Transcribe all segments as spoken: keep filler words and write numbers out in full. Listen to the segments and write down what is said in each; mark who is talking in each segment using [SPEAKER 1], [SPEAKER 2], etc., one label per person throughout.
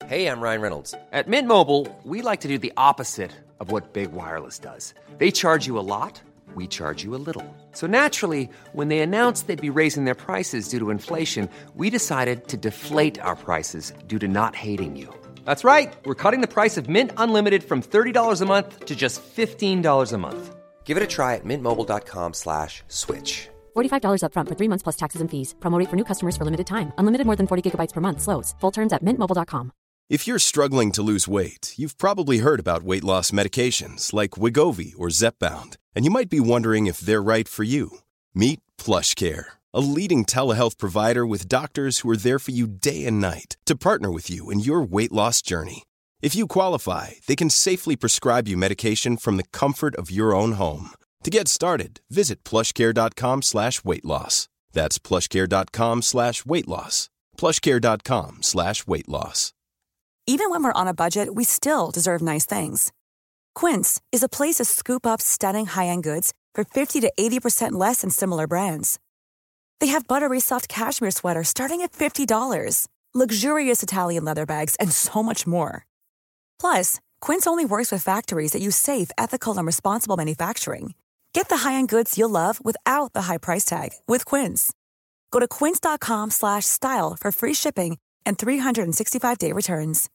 [SPEAKER 1] Hey, I'm Ryan Reynolds. At Mint Mobile, we like to do the opposite of what Big Wireless does. They charge you a lot, we charge you a little. So naturally, when they announced they'd be raising their prices due to inflation, we decided to deflate our prices due to not hating you. That's right. We're cutting the price of Mint Unlimited from thirty dollars a month to just fifteen dollars a month. Give it a try at mintmobile.com slash switch.
[SPEAKER 2] forty-five dollars up front for three months plus taxes and fees. Promo rate for new customers for limited time. Unlimited more than forty gigabytes per month. Slows full terms at mint mobile dot com.
[SPEAKER 3] If you're struggling to lose weight, you've probably heard about weight loss medications like Wegovy or Zepbound, and you might be wondering if they're right for you. Meet PlushCare, a leading telehealth provider with doctors who are there for you day and night to partner with you in your weight loss journey. If you qualify, they can safely prescribe you medication from the comfort of your own home. To get started, visit plushcare.com slash weight loss. That's plushcare.com slash weight loss. plushcare.com slash weight loss.
[SPEAKER 4] Even when we're on a budget, we still deserve nice things. Quince is a place to scoop up stunning high-end goods for fifty to eighty percent less than similar brands. They have buttery soft cashmere sweaters starting at fifty dollars, luxurious Italian leather bags, and so much more. Plus, Quince only works with factories that use safe, ethical, and responsible manufacturing. Get the high-end goods you'll love without the high price tag with Quince. Go to quince.com slash style for free shipping and three sixty-five day returns.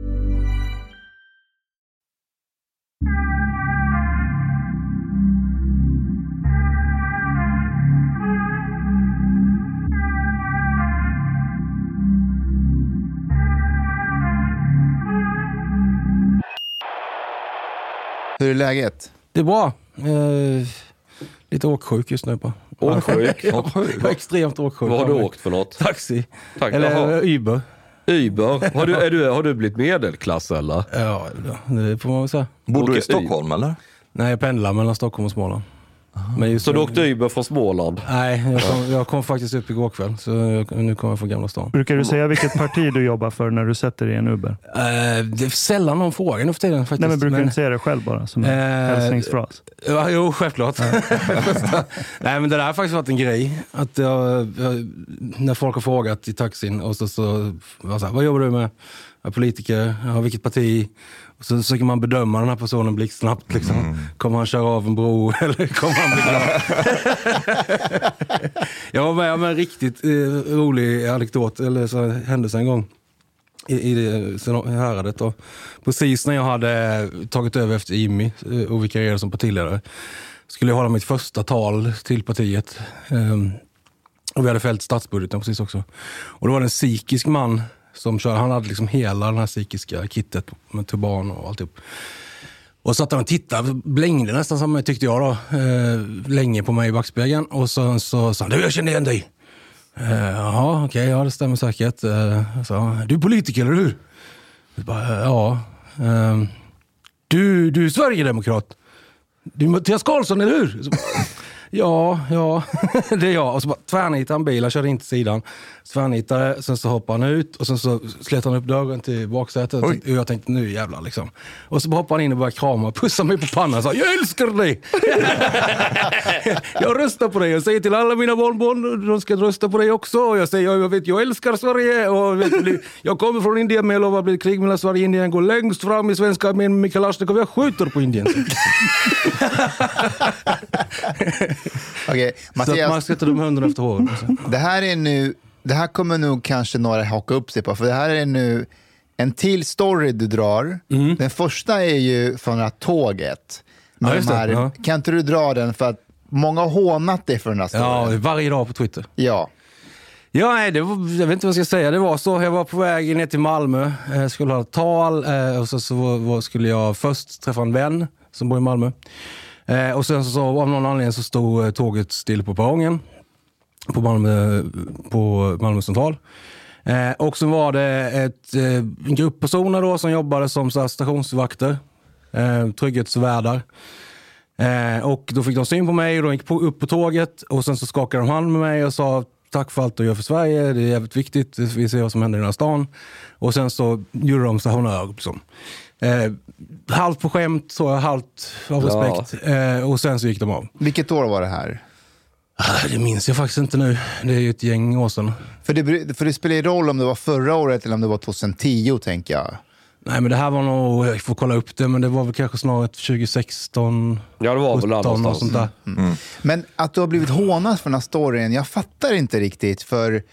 [SPEAKER 5] Hur är läget?
[SPEAKER 6] Det är bra. Eh, lite åksjuk just nu på.
[SPEAKER 7] Åksjuk?
[SPEAKER 6] Jag är extremt åksjuk.
[SPEAKER 7] Vad har du åkt för något?
[SPEAKER 6] Taxi.
[SPEAKER 7] Tack.
[SPEAKER 6] Eller
[SPEAKER 7] Jaha.
[SPEAKER 6] Uber.
[SPEAKER 7] Uber? Har du, är du, har du blivit medelklass eller?
[SPEAKER 6] Ja, det får man väl säga.
[SPEAKER 5] Bor du i
[SPEAKER 7] Åker
[SPEAKER 5] Stockholm
[SPEAKER 7] Uber.
[SPEAKER 5] eller?
[SPEAKER 6] Nej, jag pendlar mellan Stockholm och Småland. Men just
[SPEAKER 7] Så
[SPEAKER 6] nu-
[SPEAKER 7] du åkte Uber från Småland?
[SPEAKER 6] Nej, jag kom, jag kom faktiskt upp igår kväll. Så jag, nu kommer jag från Gamla stan.
[SPEAKER 8] Brukar du säga vilket parti du jobbar för när du sätter dig i en Uber?
[SPEAKER 6] Eh, det är sällan någon fråga nu för tiden faktiskt.
[SPEAKER 8] Nej, men brukar
[SPEAKER 6] men,
[SPEAKER 8] du inte säga det själv bara som en
[SPEAKER 6] Eh,
[SPEAKER 8] hälsningsfras?
[SPEAKER 6] Ja, jo, självklart. Nej, men det där har faktiskt varit en grej. Att jag, jag, när folk har frågat i taxin och så, så, så här, vad jobbar du med? Jag är politiker, jag har vilket parti? Och så försöker man bedöma den här personen blixtsnabbt. Liksom. Mm. Kommer han köra av en bro eller kommer han bli glad? Jag var med om en riktigt eh, rolig anekdot, eller så händelse en gång i, i det häradet då. Precis när jag hade tagit över efter Jimmy och vikarierade som partiledare skulle jag hålla mitt första tal till partiet. Um, och vi hade fällt statsbudgeten precis också. Och då var det en psykisk man som körde, han hade liksom hela den här psykiska kittet med turban och alltihop. Och så att han tittade, blängde nästan som jag tyckte jag då, eh, länge på mig i backspegeln. Och så sa han, jag känner igen dig. Eh, Jaha, okej, okay, ja det stämmer säkert. Eh, så, du är politiker, eller hur? Jag bara, ja. Eh, du, du är Sverigedemokrat. Du är Mattias Karlsson, eller hur? Så bara, ja, ja, det är jag. Och så bara tvärnitade han bilen, körde in till sidan. Tvärnitade, sen så hoppade han ut. Och sen så slet han upp dörren till baksätet. Och jag tänkte, nu jävlar liksom. Och så hoppade han in och började krama och pussa mig på pannan och sa, jag älskar dig! Jag röstar på dig. Jag säger till alla mina barnbarn, de ska rösta på dig också. Och jag säger, jag vet, jag älskar Sverige. Och vet, jag kommer från Indien, men jag lovar att bli krig mellan Sverige och Indien. Går längst fram i svenska armén med Kalashnikov. Jag skjuter på Indien.
[SPEAKER 5] Okej,
[SPEAKER 6] Så att man
[SPEAKER 5] Mattias,
[SPEAKER 6] ska ta de hundarna efter håret.
[SPEAKER 5] det här är nu, det här kommer nog kanske några haka upp sig på, för det här är nu en till story du drar.
[SPEAKER 6] Mm.
[SPEAKER 5] Den första är ju från det här tåget. Med
[SPEAKER 6] Ja, just
[SPEAKER 5] de
[SPEAKER 6] det,
[SPEAKER 5] här,
[SPEAKER 6] ja.
[SPEAKER 5] Kan inte du dra den, för att många har hånat dig för den här
[SPEAKER 6] Ja,
[SPEAKER 5] storyn.
[SPEAKER 6] varje dag på Twitter.
[SPEAKER 5] Ja.
[SPEAKER 6] Ja, nej, det var, jag vet inte vad jag ska säga. Det var så, jag var på väg ner till Malmö. Jag skulle ha ett tal eh, och så, så var, var, skulle jag först träffa en vän som bor i Malmö. Eh, och sen så, så av någon anledning så stod eh, tåget still på perrongen på Malmö, på Malmö central. Eh, och så var det ett, eh, en grupp personer då som jobbade som så här, stationsvakter, eh, trygghetsvärdar. Eh, och då fick de syn på mig och de gick på, upp på tåget och sen så skakade de hand med mig och sa tack för allt du gör för Sverige, det är jävligt viktigt, vi ser vad som händer i den här stan. Och sen så gjorde de så honör liksom. Eh, halvt på skämt, så halvt av respekt. Ja. Eh, och sen så gick de av.
[SPEAKER 5] Vilket år var det här?
[SPEAKER 6] Det minns jag faktiskt inte nu. Det är ju ett gäng år sedan.
[SPEAKER 5] För det, för det spelar ju roll om det var förra året eller om det var tjugohundratio, tänker jag.
[SPEAKER 6] Nej, men det här var nog, jag får kolla upp det, men det var väl kanske snarare tjugohundrasexton.
[SPEAKER 7] Ja, det var väl
[SPEAKER 6] sjutton och sånt där.
[SPEAKER 5] Mm. Mm. Men att du har blivit hånad för den här storyn, jag fattar inte riktigt, för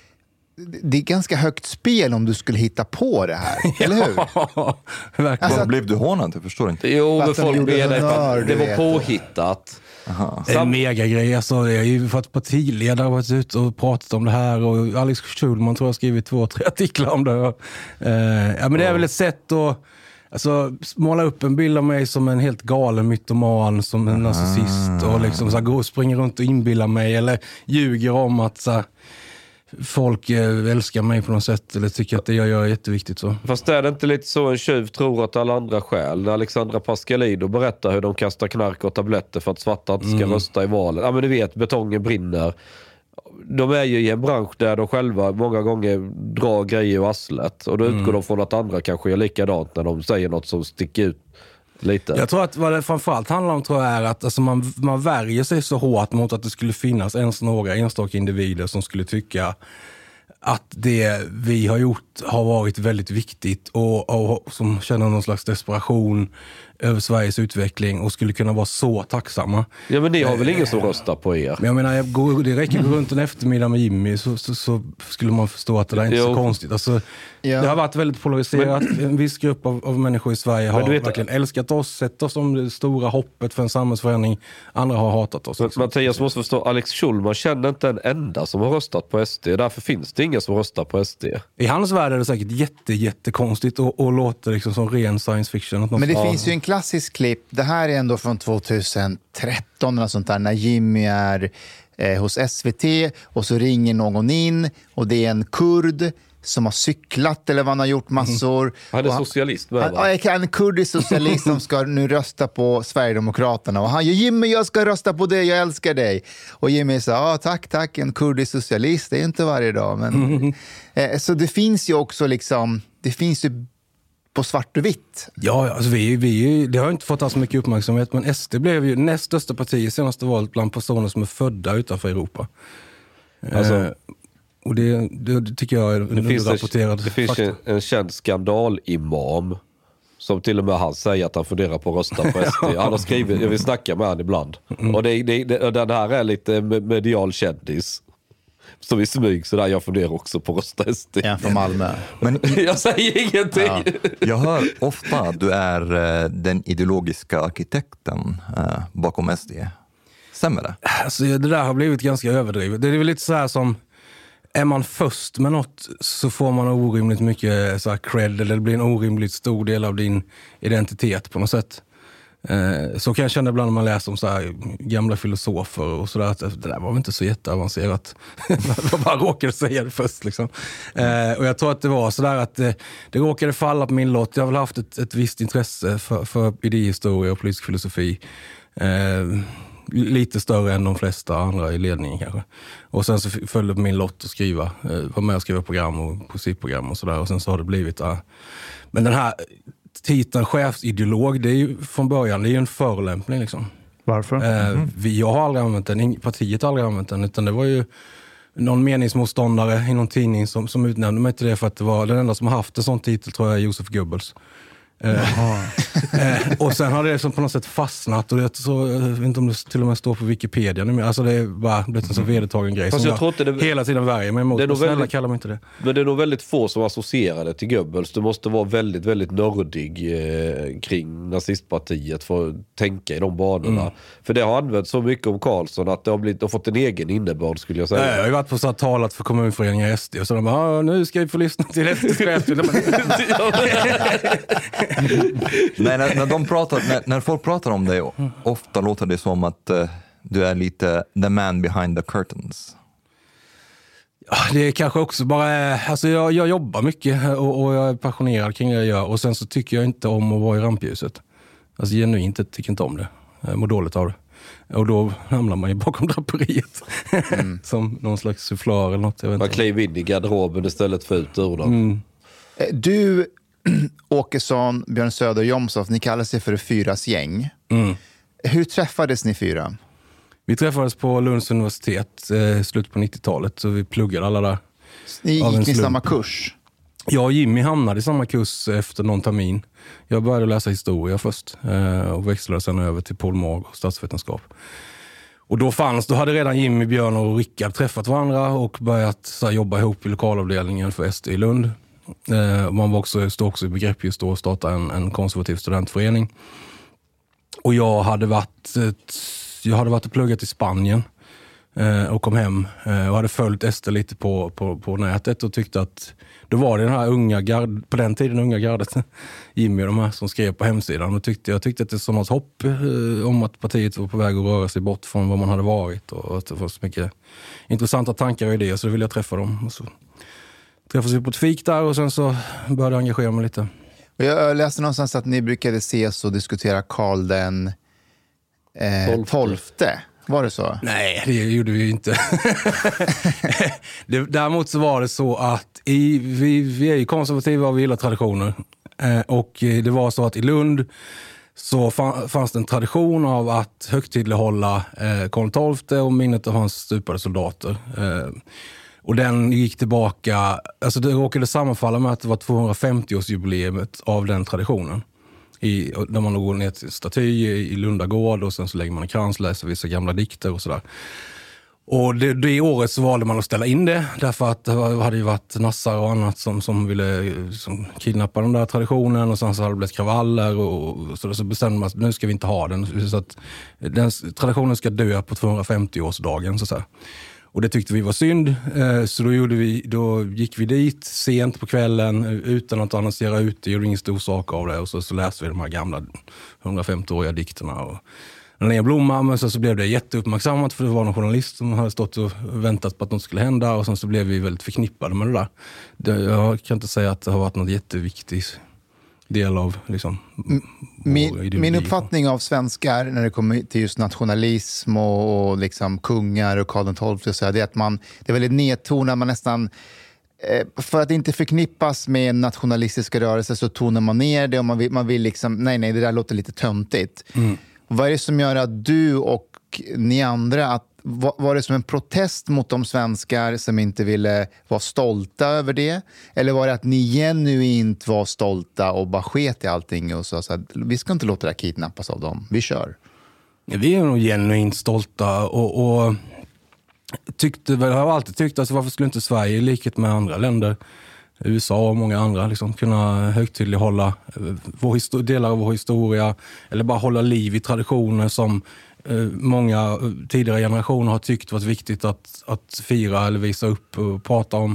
[SPEAKER 5] det är ganska högt spel om du skulle hitta på det här, eller hur?
[SPEAKER 6] Ja, verkligen.
[SPEAKER 9] Alltså, vad blev du hånad? Jag förstår inte.
[SPEAKER 7] Jo, men
[SPEAKER 5] Fattar,
[SPEAKER 7] folk
[SPEAKER 5] gjorde
[SPEAKER 7] med dig,
[SPEAKER 5] honnör,
[SPEAKER 7] det
[SPEAKER 5] du
[SPEAKER 7] var
[SPEAKER 5] vet.
[SPEAKER 7] påhittat.
[SPEAKER 9] Aha.
[SPEAKER 6] Det är en megagrej. Alltså, jag har ju fått partiledare varit ute och pratat om det här, och Alex Schulman tror jag har skrivit två, tre artiklar om det. Uh, ja, men det är väl ett sätt att alltså, måla upp en bild av mig som en helt galen mytoman, som en narcissist, och liksom så här, gå och springa runt och inbilla mig, eller ljuger om att så här, folk älskar mig på något sätt, eller tycker att det jag gör är jätteviktigt. Så.
[SPEAKER 7] Fast är det inte lite så en tjuv tror att alla andra skäl? När Alexandra Pascalidou berättar hur de kastar knark och tabletter för att svarta inte ska mm. rösta i valet. Ja, men du vet, betongen brinner. De är ju i en bransch där de själva många gånger drar grejer ur arslet. Och då utgår mm. de från att andra kanske gör likadant när de säger något som sticker ut lite.
[SPEAKER 6] Jag tror att vad det framförallt handlar om tror jag är att alltså man, man värjer sig så hårt mot att det skulle finnas ens några enstaka individer som skulle tycka att det vi har gjort har varit väldigt viktigt, och, och som känner någon slags desperation över Sveriges utveckling och skulle kunna vara så tacksamma.
[SPEAKER 7] Ja, men ni har väl ingen som röstar på er?
[SPEAKER 6] Men jag menar, jag går, det räcker att gå runt en eftermiddag med Jimmy så, så, så skulle man förstå att det där är inte jo. så konstigt. Alltså, ja. Det har varit väldigt polariserat. Men, en viss grupp av, av människor i Sverige har vet, verkligen älskat oss, sett oss som det stora hoppet för en samhällsförändring. Andra har hatat oss.
[SPEAKER 7] Men, Mattias måste förstå, Alex Schulman känner inte en enda som har röstat på S D. Därför finns det ingen som röstar på S D.
[SPEAKER 6] I hans värld är det säkert jätte, jättekonstigt och, och låter liksom som ren science fiction. Att
[SPEAKER 5] men det
[SPEAKER 6] har...
[SPEAKER 5] finns ju en klassisk klipp. Det här är ändå från tjugohundratretton eller sånt där, när Jimmy är eh, hos S V T och så ringer någon in och det är en kurd som har cyklat eller vad han har gjort massor. Mm.
[SPEAKER 7] Han är socialist.
[SPEAKER 5] Han, han, en kurdisk socialist som ska nu rösta på Sverigedemokraterna. Och han säger, Jimmy, jag ska rösta på dig, jag älskar dig. Och Jimmy säger, ah, tack, tack, en kurdisk socialist, det är inte varje dag. Men, mm. eh, så det finns ju också liksom, det finns ju på svart och vitt.
[SPEAKER 6] Ja, alltså vi, vi, det har inte fått alls mycket uppmärksamhet, men S D blev ju näst största parti i senaste valet bland personer som är födda utanför Europa. Alltså, eh, och det, det tycker jag är en underrapporterad
[SPEAKER 7] Det finns en, en känd skandal-imam som till och med han säger att han funderar på att rösta på S D. Han har skrivit, jag vill snacka med han ibland. Mm. Och det, det, det, den här är lite medial kändis. Som i smyg, så där jag funderar också på att rösta S D.
[SPEAKER 5] Ja, från Malmö.
[SPEAKER 9] Men,
[SPEAKER 7] jag säger ingenting. Ja.
[SPEAKER 9] Jag hör ofta att du är uh, den ideologiska arkitekten uh, bakom S D. Stämmer det?
[SPEAKER 6] Alltså, det där har blivit ganska överdrivet. Det är väl lite så här som, är man först med något så får man orimligt mycket så här cred, eller det blir en orimligt stor del av din identitet på något sätt. Eh, så kan jag känna ibland när man läser om så här gamla filosofer och sådär, att det där var väl inte så jätteavancerat. Jag bara råkade säga det först liksom. Eh, och jag tror att det var sådär att det, det råkade falla på min lott. Jag har väl haft ett, ett visst intresse för, för idéhistoria och politisk filosofi. Eh, lite större än de flesta andra i ledningen kanske. Och sen så följde på min lott att skriva, eh, var med och skriva program och poesiprogram och sådär. Och sen så har det blivit, ja. Men den här titeln chefsideolog, det är ju från början, det är ju en förolämpning liksom.
[SPEAKER 8] Varför?
[SPEAKER 6] Eh, mm. vi, jag har aldrig använt den, partiet har aldrig använt den, utan det var ju någon meningsmotståndare i någon tidning som, som utnämnde mig till det, för att det var den enda som har haft en sån titel, tror jag, är Josef Goebbels. Eh, eh, och sen har det liksom på något sätt fastnat, och det så, jag vet inte om det till och med står på Wikipedia nu, alltså det är bara blivit en så vedertagen grej.
[SPEAKER 7] Fast
[SPEAKER 6] som
[SPEAKER 7] jag jag
[SPEAKER 6] det, hela tiden värjer mig emot. Det är nog snälla, väldigt, kallar mig inte det.
[SPEAKER 7] Men det är nog väldigt få som associerar det till Goebbels. Du måste vara väldigt, väldigt nördig eh, kring nazistpartiet för att tänka i de banorna. Mm. För det har använts så mycket om Karlsson att det har, blivit, det har fått en egen innebörd, skulle jag säga.
[SPEAKER 6] Nej, jag har ju varit på så här talat för kommunföreningar i S D, och så de bara, nu ska vi få lyssna till S D:s chef.
[SPEAKER 9] Nej, när, när, de pratar, när, när folk pratar om dig, ofta låter det som att uh, du är lite the man behind the curtains.
[SPEAKER 6] Ja, det är kanske också bara, alltså jag, jag jobbar mycket och, och jag är passionerad kring det jag gör, och sen så tycker jag inte om att vara i rampljuset. Alltså genuint tycker inte om det. Jag mår dåligt av det. Och då hamnar man ju bakom draperiet. Mm. Som någon slags sufflör eller något. Jag vet
[SPEAKER 7] man
[SPEAKER 6] inte.
[SPEAKER 7] kliver in i garderoben istället för ut ur den.
[SPEAKER 6] Mm.
[SPEAKER 5] Du, Åkesson, Björn Söder och Jomshof, ni kallar sig för Fyras gäng. Mm. Hur träffades ni fyra?
[SPEAKER 6] Vi träffades på Lunds universitet eh, slut på nittiotalet, så vi pluggade alla där.
[SPEAKER 5] Ni gick i samma kurs?
[SPEAKER 6] Jag och Jimmy hamnade i samma kurs efter någon termin. Jag började läsa historia först eh, och växlade sen över till polymorg och statsvetenskap. Och då fanns, då hade redan Jimmy, Björn och Rickard träffat varandra och börjat så här, jobba ihop i lokalavdelningen för S D i Lund. Eh, man var också, stod också i begrepp just då att starta en, en konservativ studentförening. Och jag hade varit, jag hade varit och pluggat i Spanien eh, och kom hem eh, och hade följt S D lite på, på, på nätet och tyckte att då var det den här unga gard, på den tiden unga gardet, Jimmy och de här som skrev på hemsidan. Och tyckte, jag tyckte att det som något hopp eh, om att partiet var på väg att röra sig bort från vad man hade varit. Och att det var så mycket intressanta tankar och idéer, så då ville jag träffa dem. Och så träffades vi på ett fik där och sen så började jag engagera mig lite.
[SPEAKER 5] Jag läste någonstans att ni brukade ses och diskutera Karl den eh, tolfte. Var det så?
[SPEAKER 6] Nej, det gjorde vi ju inte. det, däremot så var det så att i, vi, vi är ju konservativa och vi gillar traditioner. Eh, och det var så att i Lund så fanns det en tradition av att högtidlighålla eh, Karl den tolfte och minnet av hans stupade soldater. Eh, och den gick tillbaka, alltså det råkade sammanfalla med att det var tvåhundrafemtio-årsjubileumet av den traditionen. I, där man går ner till staty i Lundagård och sen så lägger man en krans, läser vissa gamla dikter och sådär. Och det, det året så valde man att ställa in det därför att det hade ju varit nassar och annat som, som ville som kidnappa den där traditionen och sen så hade det blivit kravaller och så, så bestämde man att nu ska vi inte ha den. Så att den traditionen ska dö på tvåhundrafemtio-årsdagen så att säga. Och det tyckte vi var synd, så då, gjorde vi, då gick vi dit sent på kvällen utan att annonsera ut, det gjorde ingen stor sak av det. Och så, så läste vi de här gamla hundrafemtio-åriga dikterna. Och en blomma, men så, så blev det jätteuppmärksammat för det var någon journalist som hade stått och väntat på att något skulle hända. Och sen så blev vi väldigt förknippade med det där. Det, jag kan inte säga att det har varit något jätteviktigt del av liksom,
[SPEAKER 5] min, min uppfattning av svenskar när det kommer till just nationalism och, och liksom kungar och Karl den tolfte så är det att man, det är väldigt nedtonat, man nästan eh, för att inte förknippas med nationalistiska rörelser så tonar man ner det och man vill, man vill liksom, nej nej det där låter lite töntigt. Mm. Vad är det som gör att du och ni andra, att var det som en protest mot de svenskar som inte ville vara stolta över det? Eller var det att ni genuint var stolta och bara sket i allting och sa så att vi ska inte låta det kidnappas av dem, vi kör?
[SPEAKER 6] Vi är nog genuint stolta och, och tyckte, jag har alltid tyckt att varför skulle inte Sverige i likhet med andra länder, U S A och många andra liksom, kunna högtidlighålla vår histor- delar av vår historia eller bara hålla liv i traditioner som många tidigare generationer har tyckt varit viktigt att, att fira eller visa upp och prata om.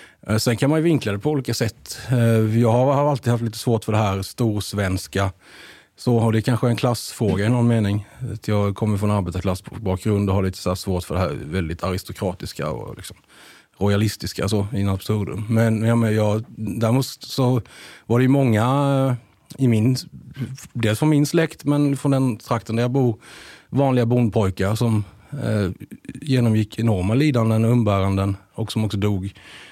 [SPEAKER 6] Sen kan man ju vinkla det på olika sätt. Jag har, har alltid haft lite svårt för det här storsvenska. Så har det kanske en klassfråga i någon mening. Jag kommer från arbetarklassbakgrund och har lite så här svårt för det här väldigt aristokratiska och liksom royalistiska så, in absurdum. Men ja, men jag, däremot så var det ju många i min, dels från min släkt men från den trakten där jag bor, vanliga bondpojkar som eh, genomgick enorma lidanden och umbäranden och som också dog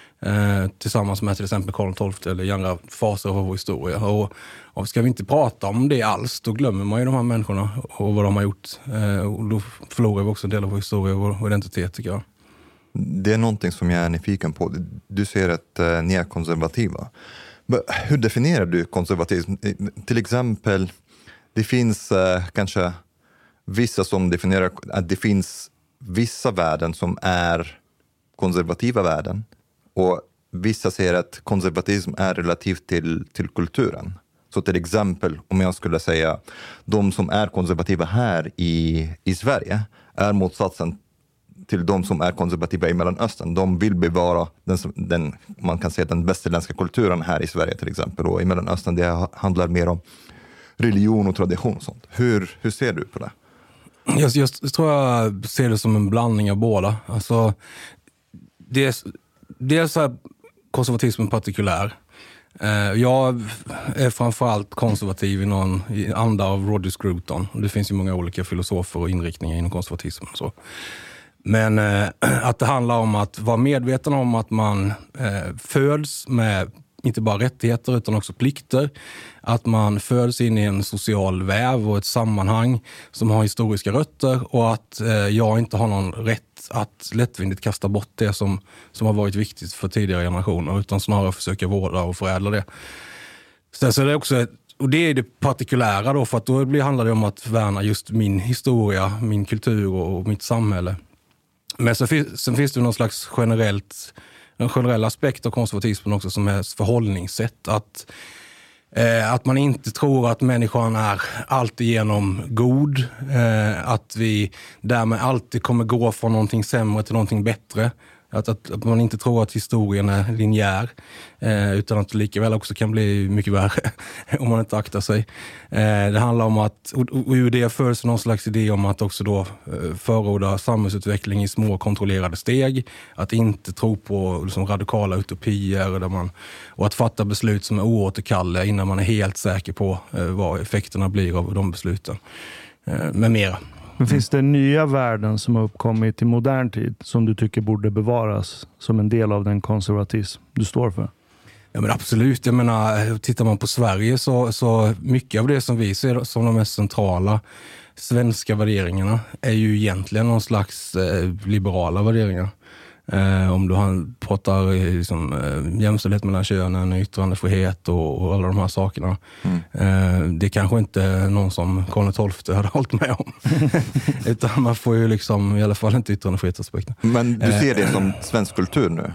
[SPEAKER 6] eh, tillsammans med till exempel Karl den tolfte eller andra faser av vår historia. Och, och ska vi inte prata om det alls, då glömmer man ju de här människorna och vad de har gjort. Eh, och då förlorar vi också en del av vår historia och vår identitet tycker jag.
[SPEAKER 9] Det är någonting som jag är nyfiken på. Du säger att eh, ni är konservativa. Hur definierar du konservatism? Till exempel, det finns eh, kanske vissa som definierar att det finns vissa värden som är konservativa värden och vissa säger att konservatism är relativt till, till kulturen. Så till exempel, om jag skulle säga de som är konservativa här i, i Sverige är motsatsen till de som är konservativa i Mellanöstern. De vill bevara den, den, man kan säga den västerländska kulturen här i Sverige till exempel. Och i Mellanöstern det handlar mer om religion och tradition och sånt. Hur, hur ser du på det?
[SPEAKER 6] Jag, jag tror jag ser det som en blandning av båda. Alltså, det, är, det är så här konservatismen partikulär. Jag är framförallt konservativ i någon i anda av Roger Scruton. Det finns ju många olika filosofer och inriktningar inom konservatismen. Så. Men eh, att det handlar om att vara medveten om att man eh, föds med inte bara rättigheter utan också plikter. Att man föds in i en social väv och ett sammanhang som har historiska rötter och att eh, jag inte har någon rätt att lättvindigt kasta bort det som, som har varit viktigt för tidigare generationer utan snarare försöka vårda och förädla det. Så, så det är också ett, och det är det partikulära då, för att då blir, handlar det om att värna just min historia, min kultur och, och mitt samhälle. Men så finns, sen finns det någon slags generellt, en generell aspekt av konservatismen också som är förhållningssätt. Att, eh, att man inte tror att människan är alltigenom god. Eh, att vi därmed alltid kommer gå från någonting sämre till någonting bättre. Att, att, att man inte tror att historien är linjär eh, utan att det lika väl också kan bli mycket värre om man inte aktar sig. Eh, det handlar om att, och, och ur det förs någon slags idé om att också då eh, förorda samhällsutveckling i små kontrollerade steg. Att inte tro på liksom, radikala utopier där man, och att fatta beslut som är oåterkalleliga innan man är helt säker på eh, vad effekterna blir av de besluten. Eh, med mera.
[SPEAKER 8] Men finns det nya värden som har uppkommit i modern tid som du tycker borde bevaras som en del av den konservatism du står för?
[SPEAKER 6] Ja men absolut, jag menar, tittar man på Sverige så, så mycket av det som vi ser som de mest centrala svenska värderingarna är ju egentligen någon slags eh, liberala värderingar. Eh, om du har, pratar liksom, eh, jämställdhet mellan könen, yttrandefrihet och, och alla de här sakerna. Mm. Eh, det kanske inte någon som Karl tolfte hade hållit med om. Utan man får ju liksom i alla fall inte yttrandefrihetsaspekten.
[SPEAKER 9] Men du ser det som svensk kultur nu?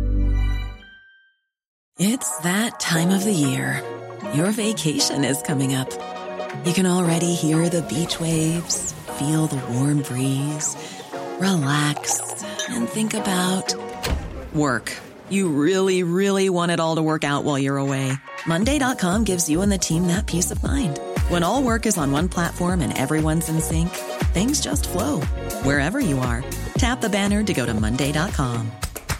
[SPEAKER 10] It's that time of the year. Your vacation is coming up. You can already hear the beach waves, feel the warm breeze, relax and think about work. You really, really want it all to work out while you're away. Monday dot com gives you and the team that peace of mind. When all work is on one platform and everyone's in sync, things just flow. Wherever you are, tap the banner to go to Monday dot com.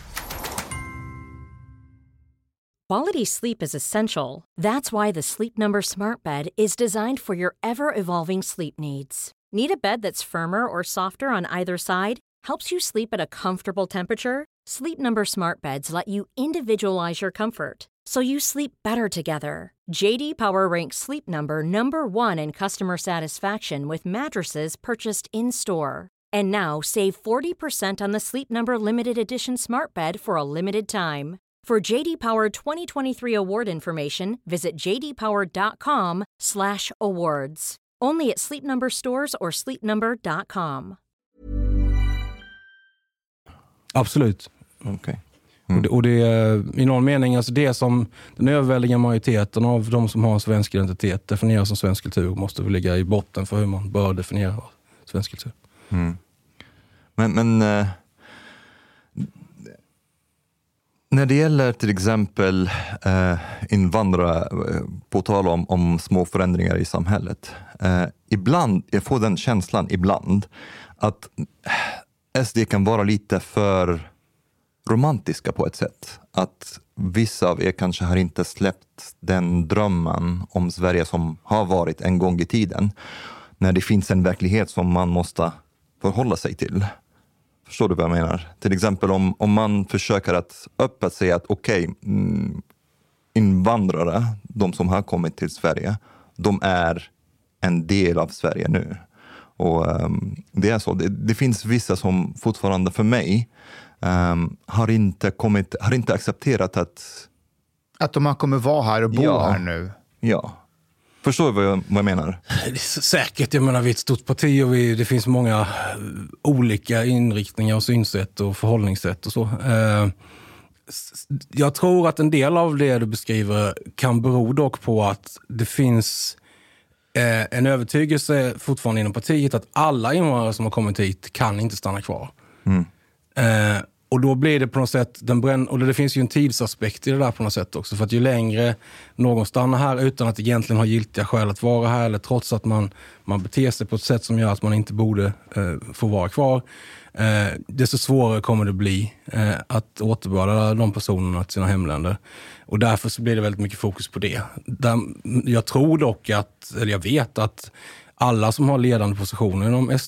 [SPEAKER 11] Quality sleep is essential. That's why the Sleep Number Smart Bed is designed for your ever-evolving sleep needs. Need a bed that's firmer or softer on either side? Helps you sleep at a comfortable temperature? Sleep Number Smart Beds let you individualize your comfort, so you sleep better together. J D Power ranks Sleep Number number one in customer satisfaction with mattresses purchased in-store. And now save forty percent on the Sleep Number Limited Edition Smart Bed for a limited time. For J D Power twenty twenty-three award information, visit j d power dot com slash awards. Only at Sleep Number stores or sleep number dot com.
[SPEAKER 6] Absolut.
[SPEAKER 9] Okay.
[SPEAKER 6] Mm. Och, det, och det är i någon mening, alltså det som den överväldigande majoriteten av de som har en svensk identitet definierar som svensk kultur måste väl ligga i botten för hur man bör definiera svensk kultur.
[SPEAKER 9] Mm. Men, men äh, när det gäller till exempel äh, invandrare, äh, på tal om, om små förändringar i samhället, äh, ibland, jag får den känslan ibland att S D kan vara lite för romantiska på ett sätt. Att vissa av er kanske har inte släppt den drömmen om Sverige som har varit en gång i tiden. När det finns en verklighet som man måste förhålla sig till. Förstår du vad jag menar? Till exempel om, om man försöker att öppet säga att okej, okay, mm, invandrare, de som har kommit till Sverige, de är en del av Sverige nu. Och um, det är så. Det, det finns vissa som fortfarande för mig um, har, inte kommit, har inte accepterat att...
[SPEAKER 5] Att de kommer vara här och bo
[SPEAKER 9] ja,
[SPEAKER 5] här nu.
[SPEAKER 9] Ja. Förstår du vad jag, vad jag menar?
[SPEAKER 6] Det är säkert. Jag menar, vi är ett stort parti och vi, det finns många olika inriktningar och synsätt och förhållningssätt och så. Uh, jag tror att en del av det du beskriver kan bero dock på att det finns... Eh, en övertygelse fortfarande inom partiet att alla invandrare som har kommit hit kan inte stanna kvar. Mm. Eh, och då blir det på något sätt, den bränn, och det finns ju en tidsaspekt i det där på något sätt också. För att ju längre någon stannar här utan att egentligen ha giltiga skäl att vara här, eller trots att man, man beter sig på ett sätt som gör att man inte borde eh, få vara kvar, eh, desto svårare kommer det bli eh, att återbörda de personerna till sina hemländer. Och därför så blir det väldigt mycket fokus på det. Där jag tror dock att, eller jag vet att alla som har ledande positioner inom S D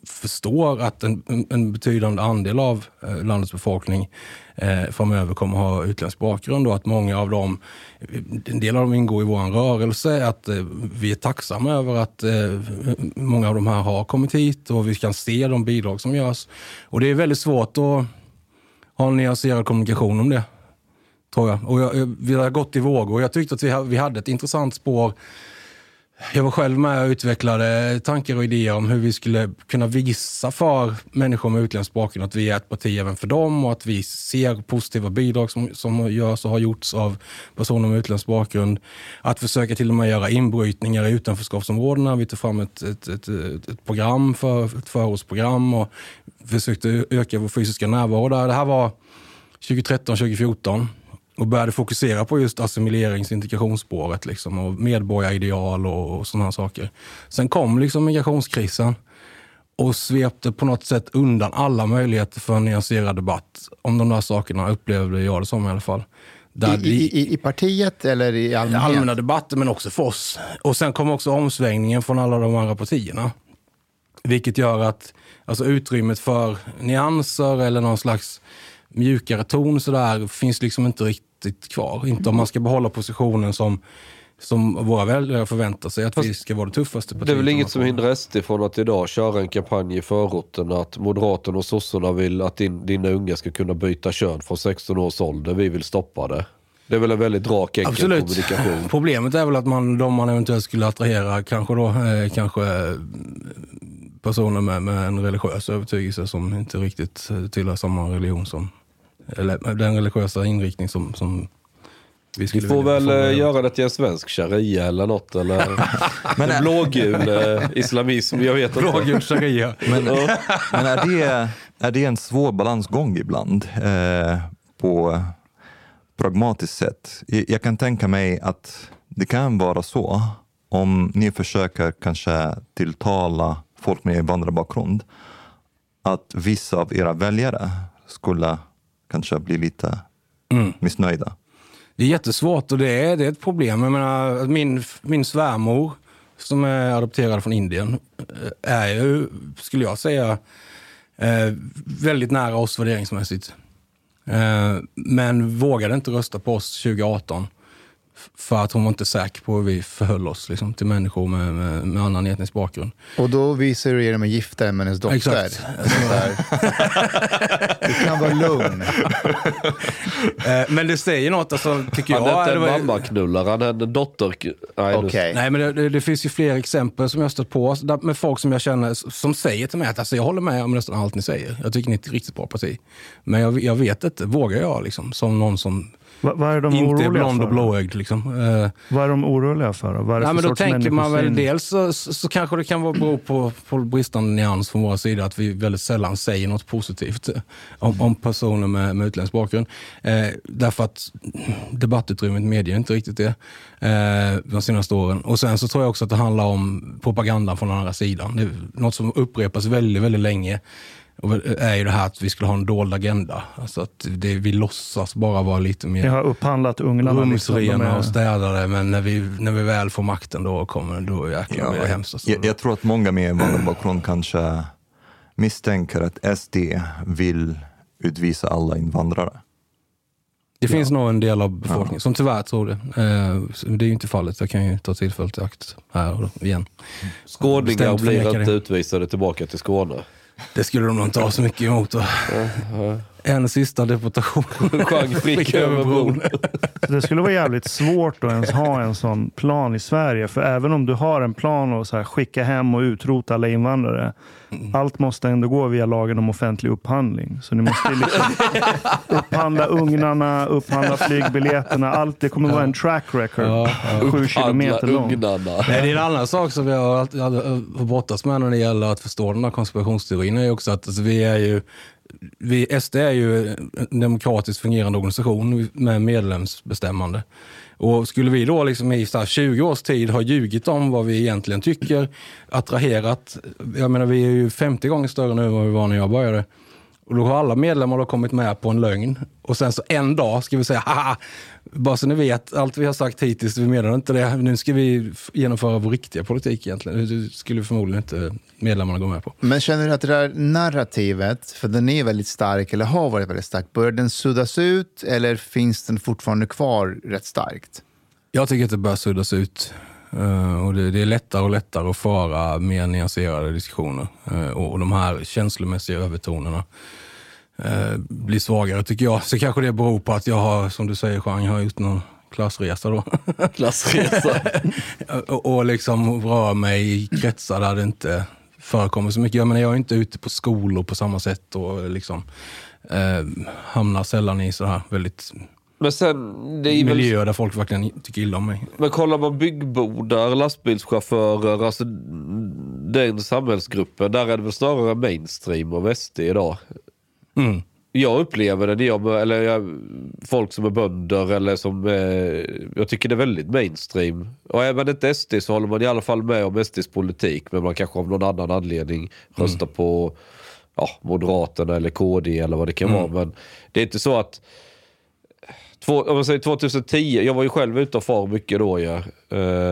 [SPEAKER 6] förstår att en, en betydande andel av eh, landets befolkning eh, framöver kommer att ha utländsk bakgrund och att många av dem, en del av dem ingår i vår rörelse, att eh, vi är tacksamma över att eh, många av de här har kommit hit och vi kan se de bidrag som görs. Och det är väldigt svårt att ha en nyanserad kommunikation om det, tror jag. Och jag, jag, vi har gått i vågor och jag tyckte att vi, ha, vi hade ett intressant spår. Jag var själv med och utvecklade tankar och idéer om hur vi skulle kunna visa för människor med utländsk bakgrund att vi är ett parti även för dem och att vi ser positiva bidrag som, som görs och har gjorts av personer med utländsk bakgrund. Att försöka till och med göra inbrytningar i utanförskapsområdena. Vi tog fram ett, ett, ett, ett program, för, ett förortsprogram och försökte öka vår fysiska närvaro där. Det här var tjugohundratretton tjugofjorton. Och började fokusera på just assimilerings- och integrationsspåret liksom, och medborgarideal och, och sådana här saker. Sen kom liksom migrationskrisen och svepte på något sätt undan alla möjligheter för en nyanserad debatt om de där sakerna, upplevde jag det som i alla fall.
[SPEAKER 5] Där I, i, I partiet eller i allmänhet?
[SPEAKER 6] Allmänna debatter, men också för oss. Och sen kom också omsvängningen från alla de andra partierna. Vilket gör att alltså, utrymmet för nyanser eller någon slags mjukare ton så där finns liksom inte riktigt kvar. Inte om man ska behålla positionen som, som våra väljare förväntar sig att Fast vi ska vara det tuffaste partiet.
[SPEAKER 7] Det är väl inget som hindrar S D från att idag köra en kampanj i förorten att Moderaterna och Sossarna vill att din, dina unga ska kunna byta kön från sexton års ålder. Vi vill stoppa det. Det är väl en väldigt rak, enkel Absolut. kommunikation.
[SPEAKER 6] Problemet är väl att man, de man eventuellt skulle attrahera kanske då, eh, kanske personer med, med en religiös övertygelse som inte riktigt tillhör samma religion som, eller den religiösa inriktning som, som vi skulle
[SPEAKER 7] vi får väl få göra det till en svensk sharia eller något, eller men blågul eh, islamism, jag vet inte.
[SPEAKER 6] Blågul sharia.
[SPEAKER 9] Men, men är, det, är det en svår balansgång ibland eh, på pragmatiskt sätt? Jag kan tänka mig att det kan vara så om ni försöker kanske tilltala folk med invandrarbakgrund att vissa av era väljare skulle kanske bli lite mm. missnöjda.
[SPEAKER 6] Det är jättesvårt och det är, det är ett problem. Jag menar, min, min svärmor som är adopterad från Indien är ju, skulle jag säga, eh, väldigt nära oss värderingsmässigt. Eh, men vågade inte rösta på oss tjugo arton för att hon var inte säker på hur vi förhöll oss liksom, till människor med, med, med annan etnisk bakgrund.
[SPEAKER 5] Och då visar du er med gifta med hennes dotter.
[SPEAKER 6] Exakt.
[SPEAKER 5] Du kan vara lugn.
[SPEAKER 6] Men det säger något, alltså, tycker jag.
[SPEAKER 7] Han är inte en
[SPEAKER 6] var...
[SPEAKER 7] mammaknullare, han är en dotter.
[SPEAKER 5] Nej, okay.
[SPEAKER 6] Nej, men det, det finns ju fler exempel som jag har stött på med folk som jag känner, som säger till mig att alltså, jag håller med om nästan allt ni säger. Jag tycker ni är ett riktigt bra parti. Men jag, jag vet inte, vågar jag liksom, som någon som
[SPEAKER 8] Va, vad är de
[SPEAKER 6] inte är blond
[SPEAKER 8] för?
[SPEAKER 6] och blåögd liksom. Uh,
[SPEAKER 8] vad är de oroliga för? Vad är det
[SPEAKER 6] ja,
[SPEAKER 8] för
[SPEAKER 6] men då
[SPEAKER 8] sorts
[SPEAKER 6] tänker man väl
[SPEAKER 8] människosyn?
[SPEAKER 6] dels så, så kanske det kan vara bero på, på bristande nyans från våra sida att vi väldigt sällan säger något positivt om, om personer med, med utländsk bakgrund. Eh, därför att debattutrymmet medger inte riktigt det eh, de senaste åren. Och sen så tror jag också att det handlar om propagandan från den andra sidan. Det är något som upprepas väldigt, väldigt länge. Och är ju det här att vi skulle ha en dold agenda. Alltså att det, vi låtsas bara vara lite mer...
[SPEAKER 8] Jag har upphandlat ugnarna.
[SPEAKER 6] Rumsrena
[SPEAKER 8] liksom, är...
[SPEAKER 6] och städade, men när vi, när vi väl får makten då kommer då jäklar ja, det hemskt. Alltså.
[SPEAKER 9] Jag, jag tror att många med invandrarbakgrund kanske misstänker att S D vill utvisa alla invandrare.
[SPEAKER 6] Det ja. finns nog en del av befolkningen ja. som tyvärr tror det. Eh, det är ju inte fallet. Jag kan ju ta tillfället i akt här och igen.
[SPEAKER 7] Skåningar blir inte utvisade tillbaka till Skåne.
[SPEAKER 6] Det skulle de nog inte ha så mycket emot. Ja, ja. En sista deportation.
[SPEAKER 7] Frick över bron.
[SPEAKER 8] Det skulle vara jävligt svårt att ens ha en sån plan i Sverige. För även om du har en plan att så här skicka hem och utrota alla invandrare. Mm. Allt måste ändå gå via lagen om offentlig upphandling. Så ni måste liksom upphandla ugnarna, upphandla flygbiljetterna. Allt, det kommer ja. vara en track record. Ja, ja. Sju kilometer lång.
[SPEAKER 6] Nej, det är en annan sak som vi har alltid brottats med när det gäller att förstå den här konspirationsteorin. Är också att alltså, vi är ju Vi, S D är ju en demokratiskt fungerande organisation med medlemsbestämmande. Och skulle vi då liksom i tjugo års tid ha ljugit om vad vi egentligen tycker, attraherat, jag menar vi är ju femtio gånger större nu än vad vi var när jag började. Och då har alla medlemmar då kommit med på en lögn. Och sen så en dag ska vi säga, haha, bara så ni vet, allt vi har sagt hittills, vi menar inte det. Nu ska vi genomföra vår riktiga politik egentligen. Det skulle förmodligen inte medlemmarna gå med på.
[SPEAKER 5] Men känner du att det där narrativet, för den är väldigt stark eller har varit väldigt stark, börjar den suddas ut eller finns den fortfarande kvar rätt starkt?
[SPEAKER 6] Jag tycker att det börjar suddas ut. Uh, och det, det är lättare och lättare att föra mer nyanserade diskussioner. Uh, och, och de här känslomässiga övertonerna uh, blir svagare tycker jag. Så kanske det beror på att jag har, som du säger Jean, jag har gjort någon klassresa då.
[SPEAKER 7] Klassresa.
[SPEAKER 6] och, och liksom rör mig i kretsar där det inte förekommer så mycket. Jag menar, jag är inte ute på skolor på samma sätt och liksom uh, hamnar sällan i så här väldigt...
[SPEAKER 7] Men sen, det är
[SPEAKER 6] miljöer
[SPEAKER 7] väl...
[SPEAKER 6] där folk verkligen tycker illa om mig.
[SPEAKER 7] Men kollar man byggbodar, lastbilschaufförer, alltså den samhällsgruppen, där är det väl snarare mainstream och S D idag.
[SPEAKER 6] Mm.
[SPEAKER 7] Jag upplever det, jag, eller jag, folk som är bönder eller som, eh, jag tycker det är väldigt mainstream. Och är man inte S D så håller man i alla fall med om S D:s politik, men man kanske av någon annan anledning röstar mm. på ja, Moderaterna eller K D eller vad det kan mm. vara. Men det är inte så att Två, om man säger tjugohundratio, jag var ju själv ute och far mycket då. Ja. Uh,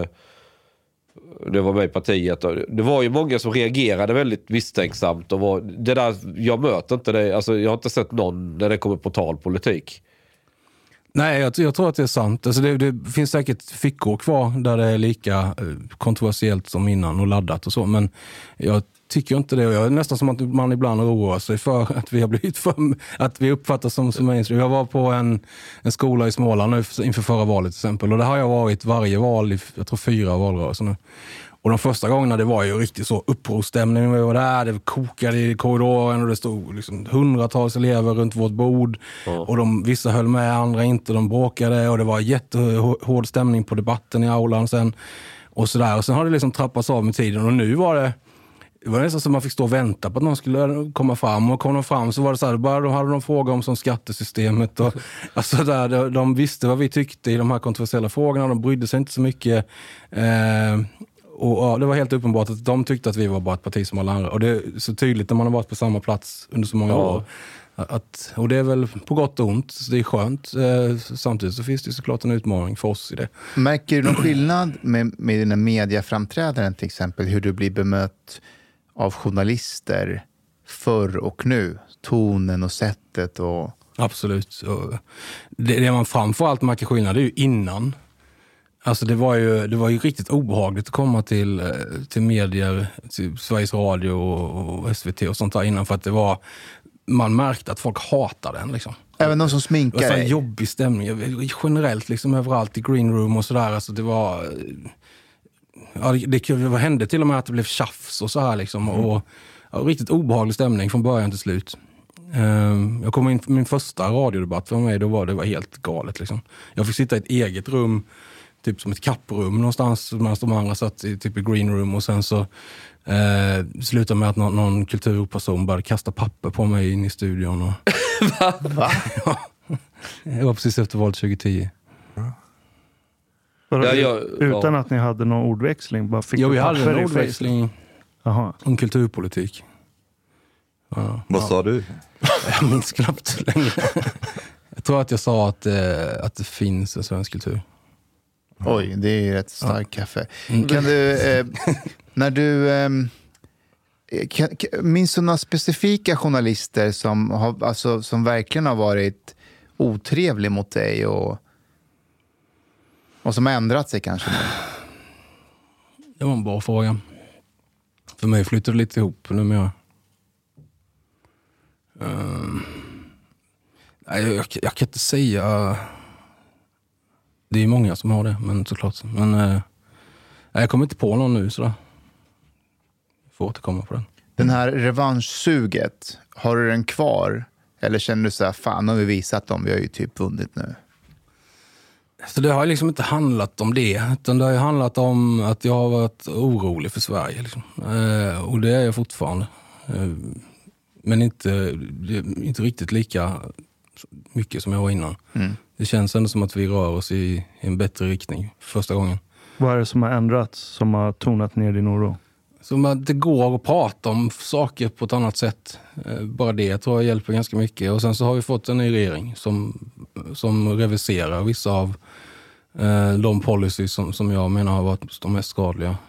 [SPEAKER 7] det var med i partiet. Det var ju många som reagerade väldigt misstänksamt. Och var, det där, jag möter inte det. Alltså, jag har inte sett någon när det kommer på talpolitik.
[SPEAKER 6] Nej, jag, jag tror att det är sant. Alltså det, det finns säkert fickor kvar där det är lika kontroversiellt som innan och laddat och så. Men jag tycker inte det. Jag är nästan som att man ibland oroar sig för att vi har blivit för, att vi uppfattas som, som mainstream. Jag var på en, en skola i Småland nu inför förra valet till exempel. Och det har jag varit varje val i, jag tror fyra valrörelser nu. Och de första gångerna det var ju riktigt så upprorstämning. Vi var där, det kokade i korridoren och det stod liksom hundratals elever runt vårt bord. Mm. Och de, vissa höll med, andra inte. De bråkade och det var jättehård stämning på debatten i aulan sen. Och sådär. Och sen har det liksom trappats av med tiden. Och nu var det Det var nästan som man fick stå och vänta på att någon skulle komma fram. Och kom de fram så var det så här, bara de hade de frågor om som skattesystemet. Och, alltså där, de, de visste vad vi tyckte i de här kontroversiella frågorna. De brydde sig inte så mycket. Eh, och ja, det var helt uppenbart att de tyckte att vi var bara ett parti som alla andra. Och det är så tydligt när man har varit på samma plats under så många ja. år. Att, och det är väl på gott och ont. Så det är skönt. Eh, samtidigt så finns det såklart en utmaning för oss i det.
[SPEAKER 5] Märker du någon skillnad med, med dina mediaframträdanden till exempel? Hur du blir bemött av journalister förr och nu? Tonen och sättet och...
[SPEAKER 6] Absolut. Det, det man framförallt märker skillnad det är ju innan. Alltså det var ju, det var ju riktigt obehagligt att komma till, till medier, till Sveriges Radio och, och S V T och sånt där innan, för att det var, man märkte att folk hatade den liksom. Även
[SPEAKER 5] de som sminkar dig?
[SPEAKER 6] Det var en jobbig stämning, generellt liksom överallt i green room och sådär. Alltså det var... Ja, det, det hände till och med att det blev tjafs och så här liksom. Mm. Och ja, riktigt obehaglig stämning från början till slut. Um, jag kom in min första radiodebatt för mig, då var det var helt galet liksom. Jag fick sitta i ett eget rum, typ som ett kapprum någonstans, medan de andra satt i typ i green room, och sen så uh, slutade med att någon, någon kulturperson började kasta papper på mig in i studion. Och,
[SPEAKER 7] Va? Va?
[SPEAKER 6] Ja, det var precis efter valet tjugohundratio.
[SPEAKER 8] Ja, jag, utan ja. att ni hade någon ordväxling? Bara fick
[SPEAKER 6] jo, vi hade en ordväxling
[SPEAKER 8] Aha.
[SPEAKER 6] om kulturpolitik.
[SPEAKER 9] Ja. Vad ja. sa du?
[SPEAKER 6] Jag minns knappt längre. Jag tror att jag sa att, eh, att det finns en svensk kultur.
[SPEAKER 5] Oj, det är rätt stark ja. kaffe. Mm. Kan du, eh, när du... Eh, kan, minns du några specifika journalister som, har, alltså, som verkligen har varit otrevlig mot dig och... Och som har ändrat sig kanske nu?
[SPEAKER 6] Det var en bra fråga. För mig flyttade det lite ihop nu med jag. Uh, jag, jag, jag kan inte säga... Det är många som har det, men såklart. Men uh, jag kommer inte på någon nu sådär. Jag får återkomma på den.
[SPEAKER 5] Den här revanschsuget, har du den kvar? Eller känner du så här, fan har vi visat dem, vi har ju typ vunnit nu?
[SPEAKER 6] Så det har liksom inte handlat om det, utan det har ju handlat om att jag har varit orolig för Sverige. Liksom. Eh, och det är jag fortfarande. Eh, men inte, inte riktigt lika mycket som jag var innan. Mm. Det känns ändå som att vi rör oss i, i en bättre riktning första gången.
[SPEAKER 8] Vad är det som har ändrats, som har tonat ner din oro?
[SPEAKER 6] Så man, det går att prata om saker på ett annat sätt. Eh, bara det tror jag hjälper ganska mycket. Och sen så har vi fått en ny regering som, som reviserar vissa av eh, de policies som, som jag menar har varit de mest skadliga.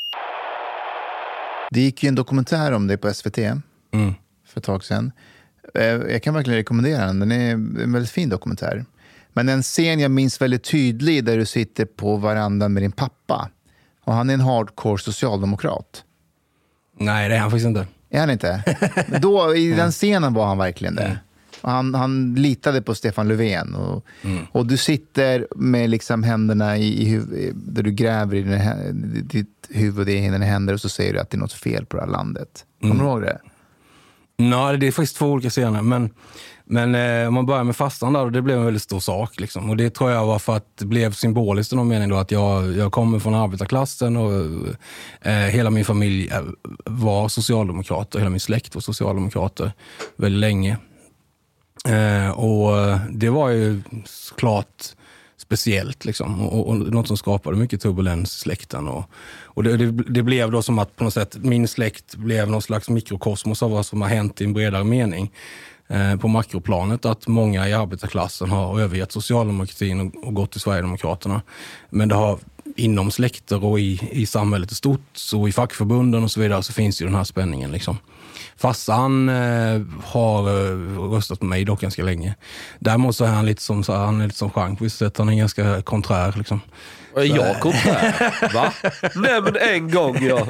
[SPEAKER 5] Det gick ju en dokumentär om det på S V T mm. för ett tag sedan. Jag kan verkligen rekommendera den. Den är en väldigt fin dokumentär. Men en scen jag minns väldigt tydlig där du sitter på varandan med din pappa. Och han är en hardcore socialdemokrat.
[SPEAKER 6] Nej, det är han faktiskt inte.
[SPEAKER 5] Är han inte? Då, i den scenen var han verkligen det. Mm. Han, han litade på Stefan Löfven. Och, mm. och du sitter med liksom händerna i, i huvud, där du gräver i din, ditt huvud i dina händer och så säger du att det är något fel på det här landet. Kommer mm. du ihåg det?
[SPEAKER 6] Nej, det är faktiskt två olika scener. Men, men eh, om man börjar med fastan där, det blev en väldigt stor sak. Liksom. Och det tror jag var för att det blev symboliskt i någon mening då, att jag, jag kommer från arbetarklassen och eh, hela min familj var socialdemokrater, hela min släkt var socialdemokrater väldigt länge. Eh, och det var ju såklart speciellt liksom, och, och något som skapade mycket turbulens i släkten. Och, och det, det, det blev då som att på något sätt min släkt blev någon slags mikrokosmos av vad som har hänt i en bredare mening eh, på makroplanet, att många i arbetarklassen har övergett socialdemokratin och, och gått till Sverigedemokraterna. Men det har inom släkter och i, i samhället i stort, så i fackförbunden och så vidare, så finns ju den här spänningen liksom. Farsan eh, har eh, röstat på mig dock ganska länge. Däremot så är han lite som, så han är lite som Jean på vissa sätt. Han är ganska konträr liksom.
[SPEAKER 7] Är jag konträr? Va? Nej, men en gång, ja.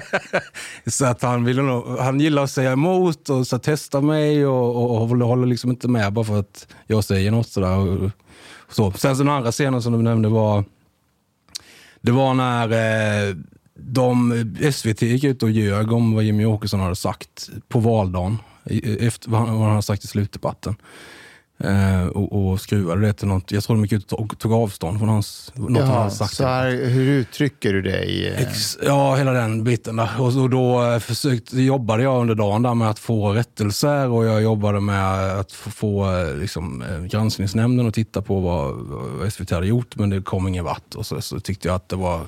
[SPEAKER 6] Så att han vill nog, han gillar att säga emot och så testa mig och, och, och håller liksom inte med bara för att jag säger något sådär. Och, så. Sen så den andra scenen som du nämnde var, det var när eh, de, S V T gick ut och ljög om vad Jimmy Åkesson hade sagt på valdagen, efter vad han, vad han hade sagt i slutdebatten. Eh, och, och skruvade det till något. Jag tror de gick ut och tog avstånd från hans, något
[SPEAKER 5] ja,
[SPEAKER 6] han hade sagt.
[SPEAKER 5] Så här, hur uttrycker du dig?
[SPEAKER 6] Ex, ja, hela den biten där. Och, och då försökte, jobbade jag under dagen där med att få rättelser, och jag jobbade med att få, få liksom, granskningsnämnden att titta på vad, vad S V T hade gjort, men det kom ingen vart. Och så, så tyckte jag att det var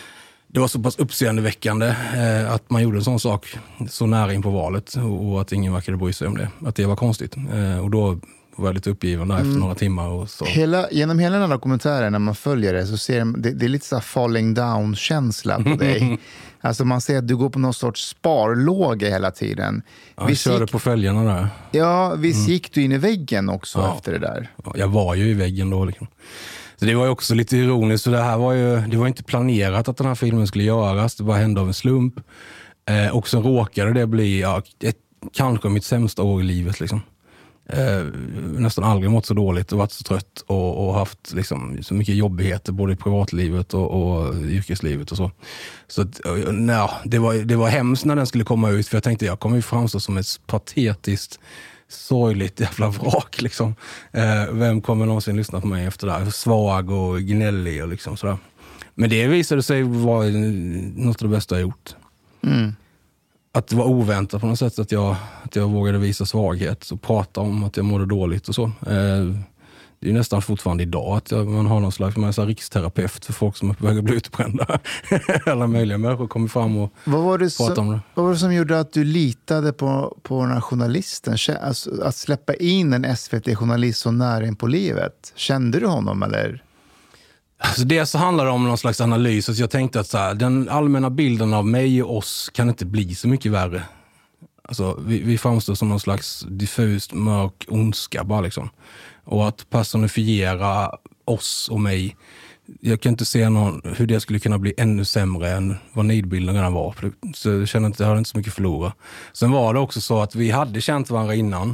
[SPEAKER 6] Det var så pass uppseendeväckande eh, att man gjorde en sån sak så nära in på valet, och, och att ingen verkade bry sig om det. Att det var konstigt. Eh, och då var jag lite uppgiven där efter mm. några timmar. Och så.
[SPEAKER 5] Hela, genom hela den här dokumentären, när man följer det, så ser det, det är lite så här falling down-känsla på dig. Alltså man ser att du går på någon sorts sparlåga hela tiden.
[SPEAKER 6] Ja, jag körde gick, på fälgarna där.
[SPEAKER 5] Ja, visst mm. gick du in i väggen också ja. efter det där?
[SPEAKER 6] Ja, jag var ju i väggen då liksom. Så det var ju också lite ironiskt, så det här var ju, det var inte planerat att den här filmen skulle göras, det bara hände av en slump. Eh, och så råkade det bli ja, ett, kanske mitt sämsta år i livet liksom. Eh, nästan aldrig mått så dåligt och varit så trött och, och haft liksom, så mycket jobbigheter både i privatlivet och, och yrkeslivet och så. Så att, nej, det, var, det var hemskt när den skulle komma ut, för jag tänkte jag kommer ju framstå som ett patetiskt sorgligt jävla vrak liksom. Eh, vem kommer någonsin lyssna på mig efter det här? Svag och gnällig och liksom sådär. Men det visade sig vara något av det bästa jag gjort. Mm. Att det var oväntat på något sätt att jag, att jag vågade visa svaghet och prata om att jag mådde dåligt och så. Eh, det är nästan fortfarande idag att jag, man har någon slags man är så här riksterapeut för folk som är på väg att bli utbrända. Alla möjliga människor kommer fram och
[SPEAKER 5] vad var det
[SPEAKER 6] pratar
[SPEAKER 5] som,
[SPEAKER 6] om det.
[SPEAKER 5] Vad var det som gjorde att du litade på, på den här journalisten? Alltså, att släppa in en S V T-journalist så nära in på livet. Kände du honom eller?
[SPEAKER 6] Alltså det så handlar det om någon slags analys. Alltså jag tänkte att så här, den allmänna bilden av mig och oss kan inte bli så mycket värre. Alltså, vi, vi framstår som någon slags diffust, mörk ondska bara liksom. Och att personifiera oss och mig, jag kan inte se någon, hur det skulle kunna bli ännu sämre än vad nidbilden redan var. Så jag känner att jag hade inte så mycket förlora. Sen var det också så att vi hade känt varandra innan.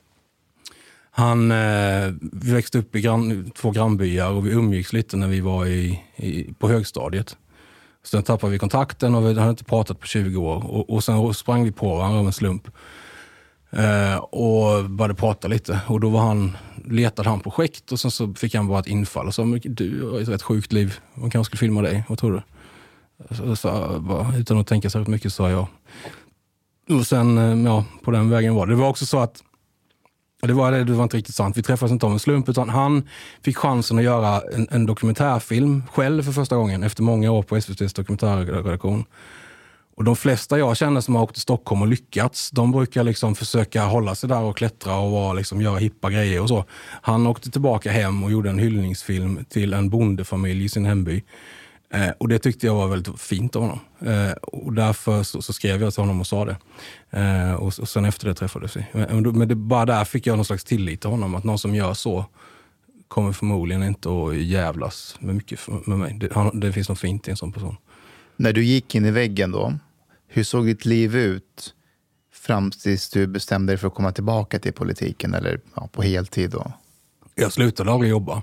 [SPEAKER 6] Han, eh, vi växte upp i grann, två grannbyar och vi umgicks lite när vi var i, i, på högstadiet. Sen tappade vi kontakten och vi hade inte pratat på tjugo år. Och, och sen sprang vi på varandra av en slump. Eh, och började prata lite. Och då var han, letade han projekt och sen så fick han bara ett infall. Och sa, du har ett rätt sjukt liv. Man kanske skulle filma dig. Vad tror du? Så, så, bara, utan att tänka särskilt mycket sa jag. Och sen, ja, på den vägen var det. Det var också så att det var, det var inte riktigt sant. Vi träffades inte av en slump, utan han fick chansen att göra en, en dokumentärfilm själv för första gången efter många år på S V T:s dokumentärredaktion. Och de flesta jag känner som har åkt till Stockholm och lyckats, de brukar liksom försöka hålla sig där och klättra och vara, liksom, göra hippa grejer och så. Han åkte tillbaka hem och gjorde en hyllningsfilm till en bondefamilj i sin hemby. Eh, och det tyckte jag var väldigt fint av honom. Eh, och därför så, så skrev jag till honom och sa det. Eh, och, och sen efter det träffades vi. Men, men det, bara där fick jag någon slags tillit till honom. Att någon som gör så kommer förmodligen inte att jävlas med mycket med mig. Det, han, det finns något fint i en sån person.
[SPEAKER 5] När du gick in i väggen då, hur såg ditt liv ut fram tills du bestämde dig för att komma tillbaka till politiken eller ja, på heltid då?
[SPEAKER 6] Jag slutade aldrig jobba.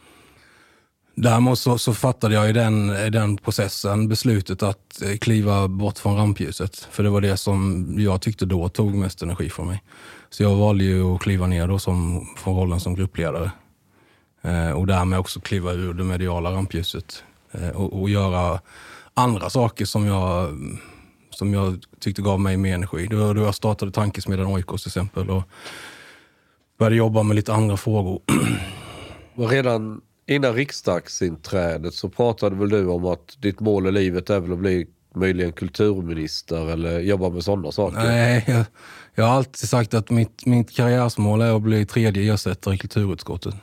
[SPEAKER 6] Däremot så, så fattade jag i den, i den processen beslutet att kliva bort från rampljuset. För det var det som jag tyckte då tog mest energi från mig. Så jag valde ju att kliva ner då som, från rollen som gruppledare. Eh, och därmed också kliva ur det mediala rampljuset. Eh, och, och göra andra saker som jag, som jag tyckte gav mig mer energi. Då, då jag startade Tankesmedjan Oikos till exempel. Och började jobba med lite andra frågor.
[SPEAKER 7] Och redan innan riksdagsinträdet så pratade väl du om att ditt mål i livet är väl att bli möjligen kulturminister eller jobba med sådana saker?
[SPEAKER 6] Nej, jag, jag har alltid sagt att mitt, mitt karriärsmål är att bli tredje ersättare i kulturutskottet.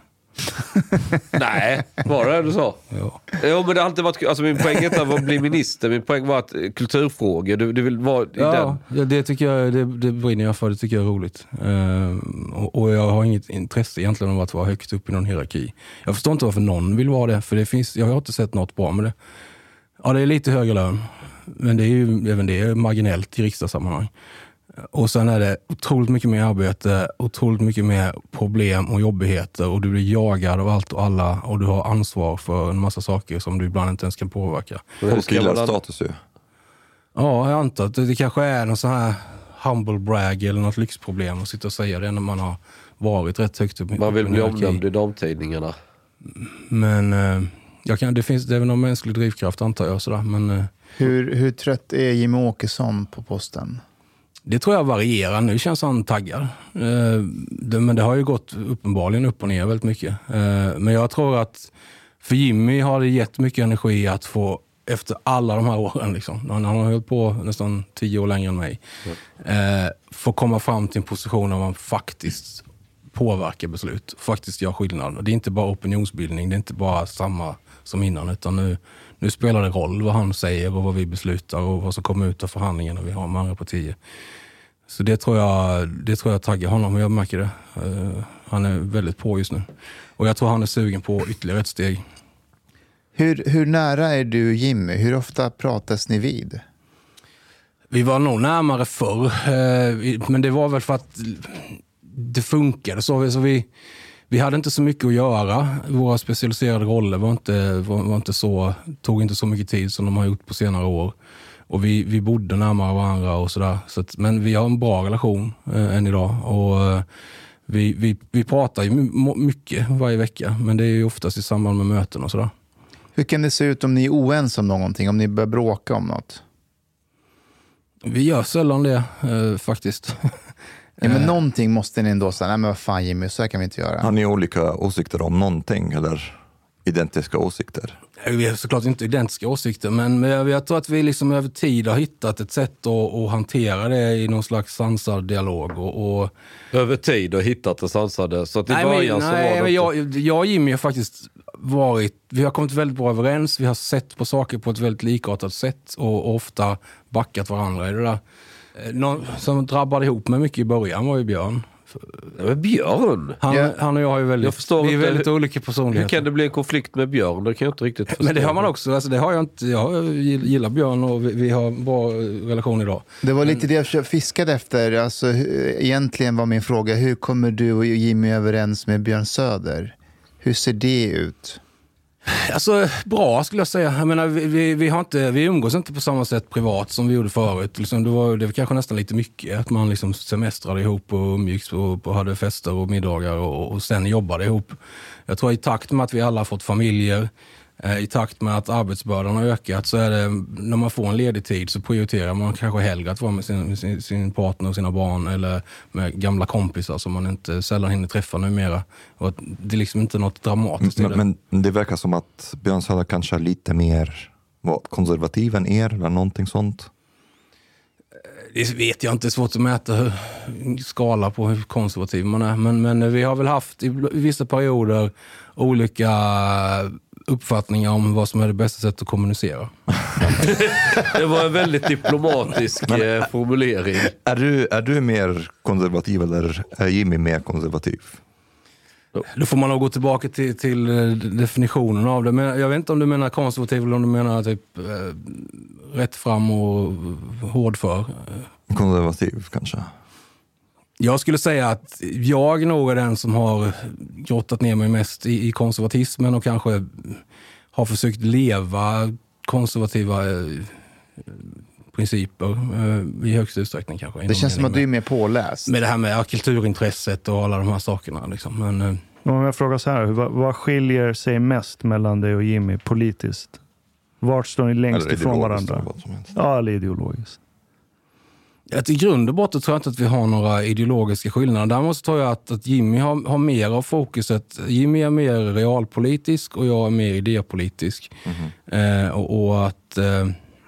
[SPEAKER 7] Nej, var det du sa?
[SPEAKER 6] Ja.
[SPEAKER 7] Jo, men det har alltid varit, alltså min poäng inte var att bli minister, min poäng var att kulturfrågor, du, du vill vara i
[SPEAKER 6] ja,
[SPEAKER 7] den.
[SPEAKER 6] Ja, det tycker jag, det, det brinner jag för, det tycker jag är roligt. Uh, och, och jag har inget intresse egentligen av att vara högt upp i någon hierarki. Jag förstår inte varför någon vill vara det, för det finns, jag har inte sett något bra med det. Ja, det är lite högre lön, men det är ju även det är marginellt i riksdagssammanhang. Och sen är det otroligt mycket mer arbete, otroligt mycket mer problem och jobbigheter och du blir jagad av allt och alla och du har ansvar för en massa saker som du ibland inte ens kan påverka.
[SPEAKER 9] Folk gillar status ju.
[SPEAKER 6] Ja, jag antar att det, det kanske är någon sån här humble brag eller något lyxproblem att sitta och säga det när man har varit rätt högt upp.
[SPEAKER 7] Man vill bli omnämnd i de tidningarna.
[SPEAKER 6] Men eh, jag kan, det finns det är väl någon mänsklig drivkraft antar jag sådär, men eh,
[SPEAKER 5] hur, hur trött är Jimmie Åkesson på posten?
[SPEAKER 6] Det tror jag varierar. Nu känns han taggad. Eh, det, men det har ju gått uppenbarligen upp och ner väldigt mycket. Eh, men jag tror att för Jimmy har det gett mycket energi att få, efter alla de här åren, liksom, han har hållit på nästan tio år längre än mig, mm. eh, få komma fram till en position där man faktiskt påverkar beslut. Faktiskt gör skillnad. Det är inte bara opinionsbildning, det är inte bara samma som innan, utan nu, nu spelar det roll vad han säger och vad vi beslutar och vad som kommer ut av förhandlingarna vi har med andra partier. Så det tror jag, det tror jag taggar honom och jag märker det. Uh, han är väldigt på just nu. Och jag tror han är sugen på ytterligare ett steg.
[SPEAKER 5] Hur, hur nära är du Jimmy? Hur ofta pratas ni vid?
[SPEAKER 6] Vi var nog närmare förr. Uh, men det var väl för att det funkade så. så vi, vi hade inte så mycket att göra. Våra specialiserade roller var inte, var, var inte så, tog inte så mycket tid som de har gjort på senare år. Och vi, vi bodde närmare varandra och sådär. Så att, men vi har en bra relation eh, än idag. Och eh, vi, vi, vi pratar ju mycket varje vecka. Men det är ju oftast i samband med möten och sådär.
[SPEAKER 5] Hur kan det se ut om ni är oense om någonting? Om ni börjar bråka om något?
[SPEAKER 6] Vi gör sällan det eh, faktiskt.
[SPEAKER 5] Ja, men någonting måste ni ändå säga. Nej men vad fan Jimmy, så här kan vi inte göra.
[SPEAKER 9] Har ni olika åsikter om någonting eller identiska åsikter?
[SPEAKER 6] Vi har såklart inte identiska åsikter, men jag tror att vi liksom över tid har hittat ett sätt att, att hantera det i någon slags sansad dialog. Och, och...
[SPEAKER 7] Över tid har hittat det sansade, så att i
[SPEAKER 6] nej,
[SPEAKER 7] början
[SPEAKER 6] men,
[SPEAKER 7] så
[SPEAKER 6] nej,
[SPEAKER 7] var det
[SPEAKER 6] jag, jag och Jimmy har faktiskt varit, vi har kommit väldigt bra överens, vi har sett på saker på ett väldigt likartat sätt och, och ofta backat varandra i det där. Någon som drabbade ihop mig mycket i början var ju Björn.
[SPEAKER 7] Ja, men Björn?
[SPEAKER 6] Han,
[SPEAKER 7] ja.
[SPEAKER 6] han och jag har ju väldigt,
[SPEAKER 7] jag förstår
[SPEAKER 6] vi är
[SPEAKER 7] inte,
[SPEAKER 6] väldigt
[SPEAKER 7] hur,
[SPEAKER 6] olika personligheter.
[SPEAKER 7] Hur kan det bli en konflikt med Björn? Det kan jag inte riktigt förstå.
[SPEAKER 6] Men det har man också. Alltså, det har jag inte. Jag gillar Björn och vi, vi har en bra relation idag.
[SPEAKER 5] Det var lite det jag fiskade efter. Alltså, egentligen var min fråga, hur kommer du och Jimmy överens med Björn Söder? Hur ser det ut?
[SPEAKER 6] Alltså bra skulle jag säga. Jag menar, vi, vi, vi, har inte, vi umgås inte på samma sätt privat som vi gjorde förut. Liksom, det, var, det var kanske nästan lite mycket att man liksom semestrade ihop och umgicks och, och hade fester och middagar och, och sen jobbade ihop. Jag tror i takt med att vi alla har fått familjer, eh, i takt med att arbetsbördan har ökat, så är det, när man får en ledig tid så prioriterar man kanske hellre att vara med sin, med sin, sin partner och sina barn eller med gamla kompisar som man inte sällan hinner träffa numera. Och att det är liksom inte något dramatiskt i det.
[SPEAKER 9] Men, men det verkar som att Björn Söder kanske är lite mer vad, konservativ än er eller någonting sånt.
[SPEAKER 6] Det vet jag inte, det är svårt att mäta hur, skala på hur konservativ man är. Men, men vi har väl haft i vissa perioder olika uppfattningar om vad som är det bästa sättet att kommunicera.
[SPEAKER 7] Det var en väldigt diplomatisk men, formulering.
[SPEAKER 9] Är du, är du mer konservativ eller är Jimmy mer konservativ?
[SPEAKER 6] Då får man nog gå tillbaka till, till definitionen av det. Men jag vet inte om du menar konservativ eller om du menar typ eh, rätt fram och hård för.
[SPEAKER 9] Konservativ kanske.
[SPEAKER 6] Jag skulle säga att jag nog är den som har grottat ner mig mest i, i konservatismen och kanske har försökt leva konservativa eh, principer eh, i högsta utsträckning kanske.
[SPEAKER 5] Det känns som att du är mer påläst.
[SPEAKER 6] Med det här med kulturintresset och alla de här sakerna. Liksom. Men, eh,
[SPEAKER 8] om jag frågar så här, vad, vad skiljer sig mest mellan dig och Jimmy politiskt? Vart står ni längst ifrån varandra? Ja, eller ideologiskt.
[SPEAKER 6] Att i grund och botten tror jag inte att vi har några ideologiska skillnader. Däremot tror jag att, att Jimmy har, har mer av fokuset. Jimmy är mer realpolitisk och jag är mer idépolitisk. Mm-hmm. Eh, och, och att eh,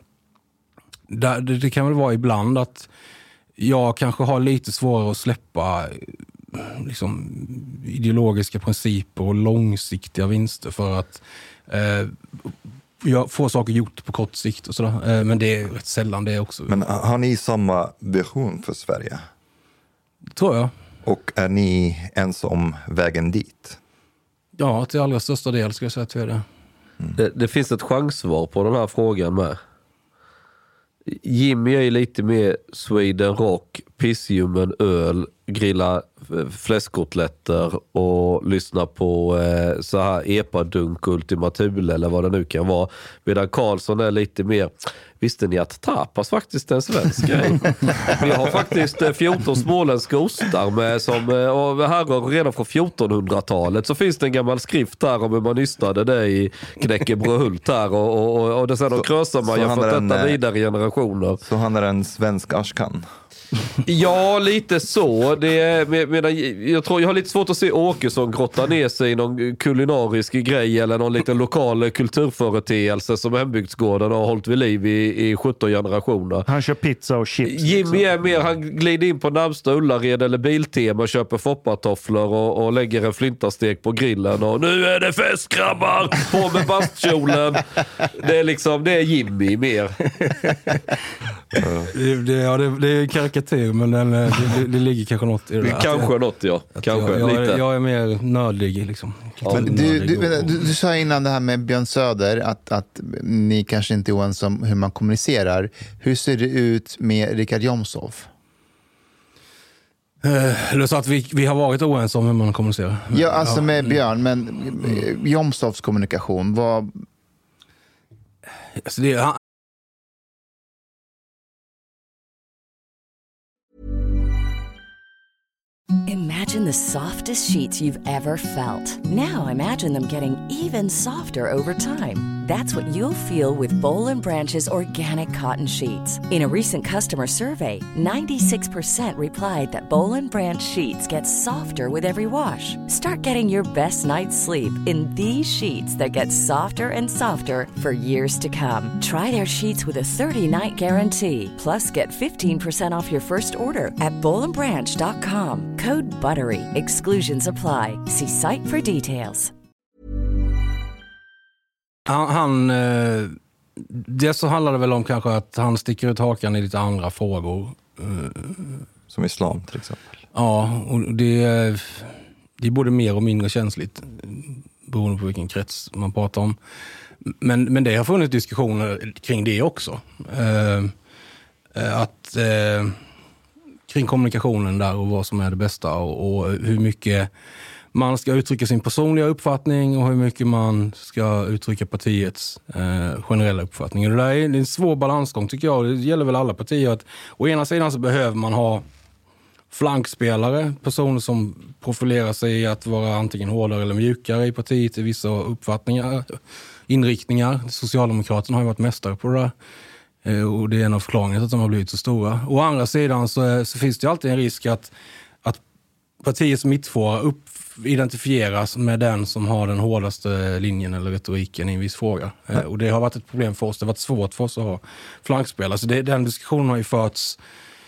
[SPEAKER 6] det, det kan väl vara ibland att jag kanske har lite svårare att släppa liksom, ideologiska principer och långsiktiga vinster för att eh, jag får saker gjort på kort sikt och sådär. Men det är rätt sällan det också.
[SPEAKER 9] Men har ni samma vision för Sverige?
[SPEAKER 6] Tror jag.
[SPEAKER 9] Och är ni ens om vägen dit?
[SPEAKER 6] Ja, till allra största del ska jag säga att vi är det.
[SPEAKER 7] Mm. det. Det finns ett chanssvar på den här frågan med. Jimmy är lite mer Sweden Rock, pissljummen, öl, grilla fläskkotletter och lyssna på eh, så här epadunk, Ultima Thule eller vad det nu kan vara. Medan Karlsson är lite mer, visste ni att tapas faktiskt är en svensk grej? Vi har faktiskt eh, fjorton småländska ostar med som eh, och här redan från fjortonhundratalet så finns det en gammal skrift här om hur man nystade det i Knäckebröhult här och, och, och, och det sen de krösar man ju fått detta vidare generationer.
[SPEAKER 9] Så han är en svensk Ashkan.
[SPEAKER 7] Ja, lite så. Det är, med, med, jag tror jag har lite svårt att se Åkesson grotta ner sig i någon kulinarisk grej eller någon liten lokal kulturföreteelse som hembygdsgården har hållit vid liv i, i sjutton generationer.
[SPEAKER 8] Han kör pizza och chips.
[SPEAKER 7] Jimmy är mer, han glider in på närmsta Ullared eller Biltema, köper foppatofflor och, och lägger en flintastek på grillen och nu är det fest, grabbar! På med bastkjolen. Det är liksom, det är Jimmy mer.
[SPEAKER 6] Det, det, ja, det, det är karikatyr, men den, det, det, det ligger kanske något i det där.
[SPEAKER 7] Kanske
[SPEAKER 6] jag,
[SPEAKER 7] något, ja. Kanske
[SPEAKER 6] jag, jag,
[SPEAKER 7] lite.
[SPEAKER 6] jag är mer nördig, liksom.
[SPEAKER 5] Men du, du, du, du sa innan det här med Björn Söder att, att ni kanske inte är oense om hur man kommunicerar. Hur ser det ut med Richard Jomshof?
[SPEAKER 6] Uh, du sa att vi, vi har varit oense om hur man kommunicerar.
[SPEAKER 5] Ja, alltså med Björn, men mm. Jomshofs kommunikation, vad...
[SPEAKER 6] Alltså det, han,
[SPEAKER 12] Imagine the softest sheets you've ever felt. Now imagine them getting even softer over time. That's what you'll feel with Boll and Branch's organic cotton sheets. In a recent customer survey, ninety-six percent replied that Boll and Branch sheets get softer with every wash. Start getting your best night's sleep in these sheets that get softer and softer for years to come. Try their sheets with a thirty-night guarantee. Plus, get fifteen percent off your first order at boll and branch dot com. Code BUTTERY. Exclusions apply. See site for details.
[SPEAKER 6] Han, han eh, det så handlar det väl om kanske att han sticker ut hakan i lite andra frågor. Eh,
[SPEAKER 9] Som islam till exempel.
[SPEAKER 6] Ja, och det, det är både mer och mindre känsligt beroende på vilken krets man pratar om. Men, men det har funnits diskussioner kring det också. Eh, att eh, kring kommunikationen där och vad som är det bästa och, och hur mycket man ska uttrycka sin personliga uppfattning och hur mycket man ska uttrycka partiets eh, generella uppfattning. Och det där är, det är en svår balansgång tycker jag. Det gäller väl alla partier. Att, å ena sidan så behöver man ha flankspelare, personer som profilerar sig i att vara antingen hårdare eller mjukare i partiet i vissa uppfattningar, inriktningar. Socialdemokraterna har ju varit mästare på det där. Eh, och det är en av förklaringarna att de har blivit så stora. Å andra sidan så, så finns det alltid en risk att, att partiets mittfåra upp identifieras med den som har den hårdaste linjen eller retoriken i en viss fråga. Eh, och det har varit ett problem för oss. Det har varit svårt för oss att ha flankspelare. Så det, den diskussionen har ju förts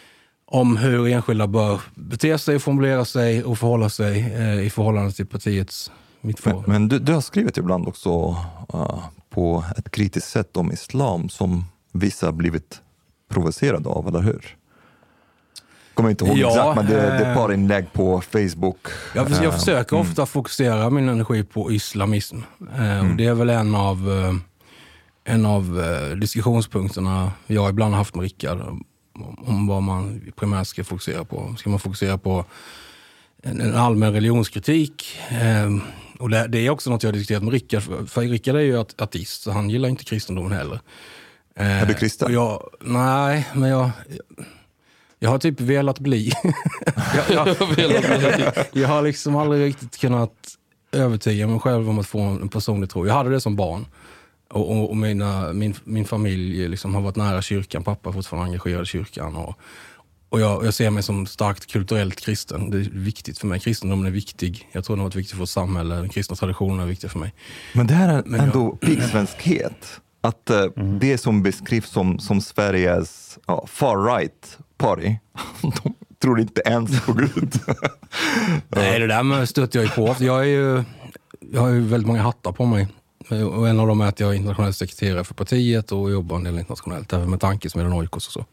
[SPEAKER 6] om hur enskilda bör bete sig, formulera sig och förhålla sig eh, i förhållande till partiets mittfåra.
[SPEAKER 9] Men, men du, du har skrivit ibland också uh, på ett kritiskt sätt om islam som vissa har blivit provocerade av, eller hur? Kommer inte ihåg
[SPEAKER 6] ja,
[SPEAKER 9] exakt, men det, det är ett par
[SPEAKER 6] eh,
[SPEAKER 9] inlägg på Facebook.
[SPEAKER 6] Jag, jag försöker
[SPEAKER 9] mm.
[SPEAKER 6] ofta fokusera min energi på islamism. Eh,
[SPEAKER 9] Mm.
[SPEAKER 6] och det är väl en av, eh, en av eh, diskussionspunkterna jag ibland har haft med Rickard om, om vad man primärt ska fokusera på. Ska man fokusera på en, en allmän religionskritik? Eh, och det, det är också något jag har diskuterat med Rickard. För, för Rickard är ju at, ateist, så han gillar inte kristendomen heller. Eh,
[SPEAKER 9] är du kristen?
[SPEAKER 6] och jag, nej, men jag... Jag har typ velat bli. jag, jag, jag, jag har liksom aldrig riktigt kunnat övertyga mig själv om att få en personlig tro. Jag hade det som barn. Och, och, och mina, min, min familj liksom har varit nära kyrkan. Pappa fortfarande engagerad i kyrkan. Och, och jag, jag ser mig som starkt kulturellt kristen. Det är viktigt för mig. Kristendomen är viktig. Jag tror det har varit viktigt för vårt samhälle. Den kristna traditionen är viktig för mig.
[SPEAKER 9] Men det här är
[SPEAKER 6] Men
[SPEAKER 9] ändå
[SPEAKER 6] jag,
[SPEAKER 9] pigsvenskhet. Att uh, mm. det som beskrivs som, som Sveriges uh, far-right party, de tror inte ens på Gud.
[SPEAKER 6] Nej, det där med stöter jag ju på. Jag, är ju, jag har ju väldigt många hattar på mig. Och en av dem är att jag är internationell sekreterare för partiet och jobbar en del internationellt, även med tanke som är den Oikos och så.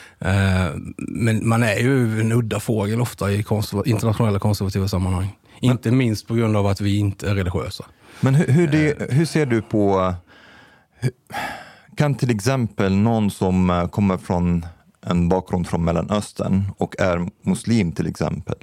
[SPEAKER 6] Men man är ju en udda fågel ofta i konserv- internationella konservativa sammanhang. Men, inte minst på grund av att vi inte är religiösa.
[SPEAKER 9] Men hur, hur, det, hur ser du på... Hur, kan till exempel någon som kommer från en bakgrund från Mellanöstern och är muslim till exempel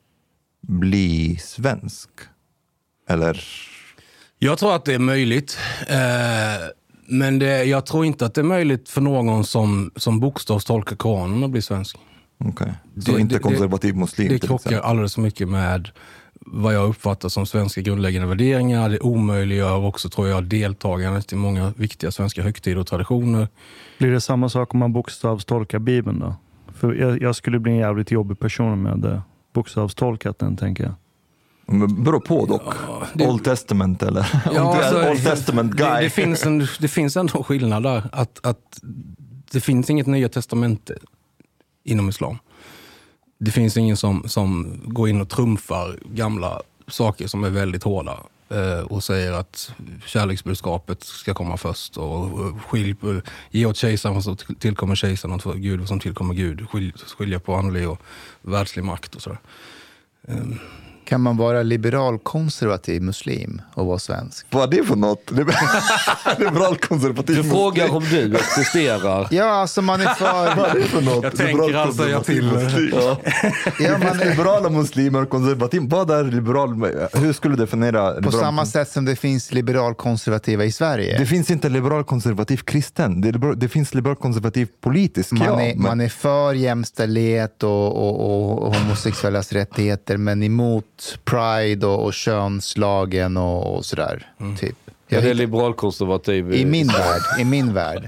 [SPEAKER 9] bli svensk? Eller...
[SPEAKER 6] Jag tror att det är möjligt. Eh, men det, jag tror inte att det är möjligt för någon som, som bokstavstolkar Koranen att bli svensk.
[SPEAKER 9] Okej. Okay. Så det, inte konservativ muslim?
[SPEAKER 6] Det, det krockar alldeles för mycket med vad jag uppfattar som svenska grundläggande värderingar. Det omöjliggör också, tror jag, deltagandet i många viktiga svenska högtider och traditioner.
[SPEAKER 8] Blir det samma sak om man bokstavstolkar Bibeln då? För jag, jag skulle bli en jävligt jobbig person med det bokstavstolkat den, tänker jag.
[SPEAKER 9] Men beror på dock. Ja, det, Old Testament eller?
[SPEAKER 6] Ja,
[SPEAKER 9] om du är
[SPEAKER 6] alltså,
[SPEAKER 9] Old Testament guy.
[SPEAKER 6] Det, det, finns en, det finns ändå skillnad där. Att, att det finns inget nya testamente inom islam. Det finns ingen som, som går in och trumfar gamla saker som är väldigt hårda eh, och säger att kärleksbudskapet ska komma först och, och skilj, ge åt kejsaren vad som tillkommer kejsaren och Gud vad som tillkommer Gud. Skilj, skilja på andlig och världslig makt och sådär. Um,
[SPEAKER 5] Kan man vara liberal konservativ muslim och vara svensk?
[SPEAKER 9] Vad är det för något? Liberal konservativ
[SPEAKER 7] muslim. Du frågar om du existerar.
[SPEAKER 5] Ja, alltså man är för...
[SPEAKER 9] Vad är det för något?
[SPEAKER 6] Jag tänker alltså jag till.
[SPEAKER 9] Ja. Ja, man är... Liberala muslimer, konservativ. Vad är liberal? Hur skulle du definiera liberal?
[SPEAKER 5] På samma sätt som det finns liberal konservativa i Sverige.
[SPEAKER 9] Det finns inte liberal konservativ kristen. Det, liberal, det finns liberal konservativ politisk.
[SPEAKER 5] Man,
[SPEAKER 9] ja,
[SPEAKER 5] är,
[SPEAKER 9] men...
[SPEAKER 5] man är för jämställdhet och, och, och homosexuellas rättigheter, men emot pride och, och könslagen och, och sådär. Mm. Typ.
[SPEAKER 7] Jag är liberalkonservativ
[SPEAKER 5] i, i min värld. I min värld.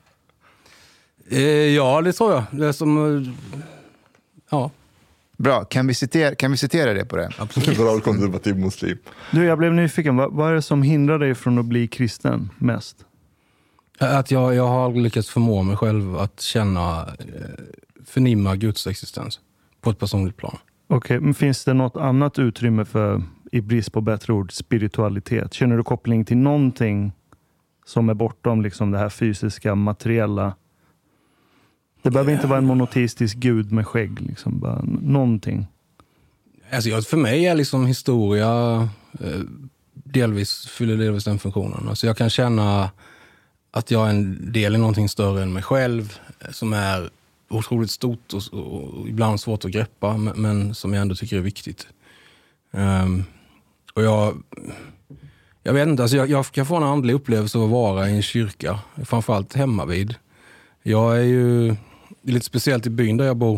[SPEAKER 6] Eh, ja, det tror jag. Det är som... Eh, ja.
[SPEAKER 5] Bra, kan vi citera, kan vi citera det på det?
[SPEAKER 9] Absolut. Liberalkonservativ muslim.
[SPEAKER 8] Du, jag blev nyfiken. Vad, vad är det som hindrar dig från att bli kristen mest?
[SPEAKER 6] Att jag, jag har lyckats förmå mig själv att känna, eh, förnimma Guds existens på ett personligt plan.
[SPEAKER 8] Okej, men finns det något annat utrymme för, i brist på bättre ord, spiritualitet? Känner du koppling till någonting som är bortom liksom det här fysiska, materiella? Det behöver inte vara en monoteistisk gud med skägg, liksom, bara någonting.
[SPEAKER 6] Alltså jag, för mig är liksom historia eh, delvis, fyller delvis den funktionen. Alltså jag kan känna att jag är en del i någonting större än mig själv, som är otroligt stort och, och ibland svårt att greppa, men, men som jag ändå tycker är viktigt. Um, och jag jag vet inte, alltså jag, jag kan få en andlig upplevelse av att vara i en kyrka, framförallt hemma vid. Jag är ju lite speciellt i byn där jag bor.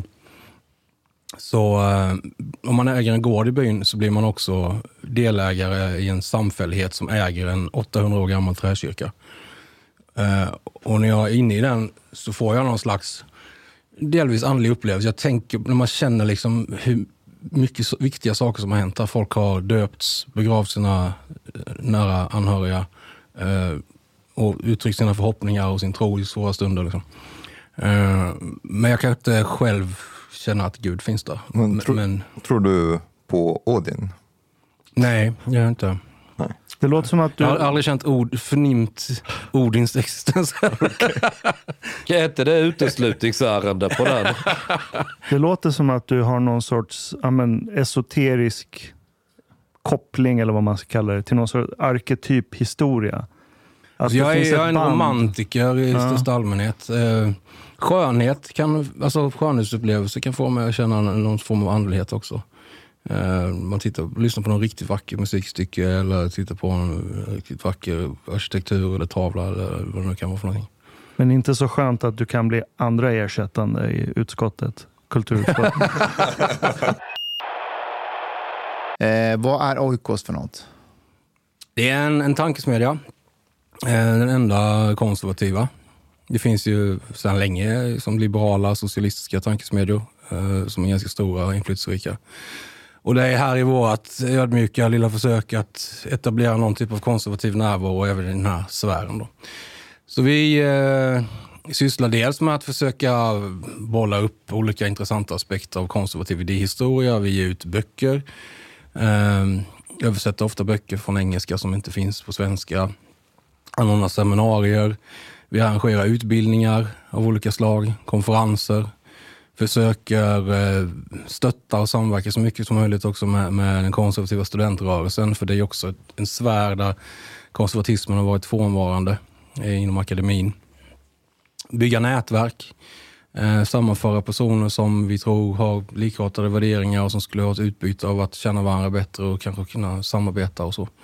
[SPEAKER 6] Så uh, om man äger en gård i byn så blir man också delägare i en samfällighet som äger en åttahundra år gammal träkyrka. Uh, och när jag är inne i den så får jag någon slags delvis andlig upplevelse. Jag tänker, när man känner liksom hur mycket så, viktiga saker som har hänt. Där folk har döpts, begravt sina nära anhöriga eh, och uttryckt sina förhoppningar och sin tro i svåra stunder. Liksom. Eh, men jag kan inte själv känner att Gud finns där.
[SPEAKER 9] Men, tro,
[SPEAKER 6] men...
[SPEAKER 9] tror du på Odin?
[SPEAKER 6] Nej, jag gör inte.
[SPEAKER 9] Nej.
[SPEAKER 8] Det låter som att du...
[SPEAKER 6] Jag har aldrig känt ord, förnimt Odins existens.
[SPEAKER 7] Kan inte det uteslutningsärende på den?
[SPEAKER 8] Det låter som att du har någon sorts ja, men, esoterisk koppling, eller vad man ska kalla det, till någon sorts arketyp historia.
[SPEAKER 6] Alltså, jag, är, jag är en band. romantiker i ja. största allmänhet. Eh, skönhet kan, alltså skönhetsupplevelse kan få mig att känna någon form av andlighet också. Eh, man tittar, lyssnar på någon riktigt vacker musikstycke eller tittar på en riktigt vacker arkitektur eller tavla eller vad det nu kan vara för någonting.
[SPEAKER 8] Men inte så skönt att du kan bli andra ersättande i utskottet, kulturutskottet.
[SPEAKER 5] eh, vad är Oikos för något?
[SPEAKER 6] Det är en, en tankesmedja. Den enda konservativa. Det finns ju sedan länge som liberala socialistiska tankesmedjor eh, som är ganska stora och inflytelserika. Och det är här i vårt ödmjuka lilla försök att etablera någon typ av konservativ närvaro även i den här sfären då. Så vi eh, sysslar dels med att försöka bolla upp olika intressanta aspekter av konservativ idéhistoria. Vi ger ut böcker. Eh, översätter ofta böcker från engelska som inte finns på svenska. Anordnar seminarier, vi arrangerar utbildningar av olika slag, konferenser, försöker eh, stötta och samverka så mycket som möjligt också med, med den konservativa studentrörelsen, för det är också en sfär där konservatismen har varit frånvarande eh, inom akademin. Bygga nätverk, eh, sammanföra personer som vi tror har likartade värderingar och som skulle ha ett utbyte av att känna varandra bättre och kanske kunna samarbeta och så.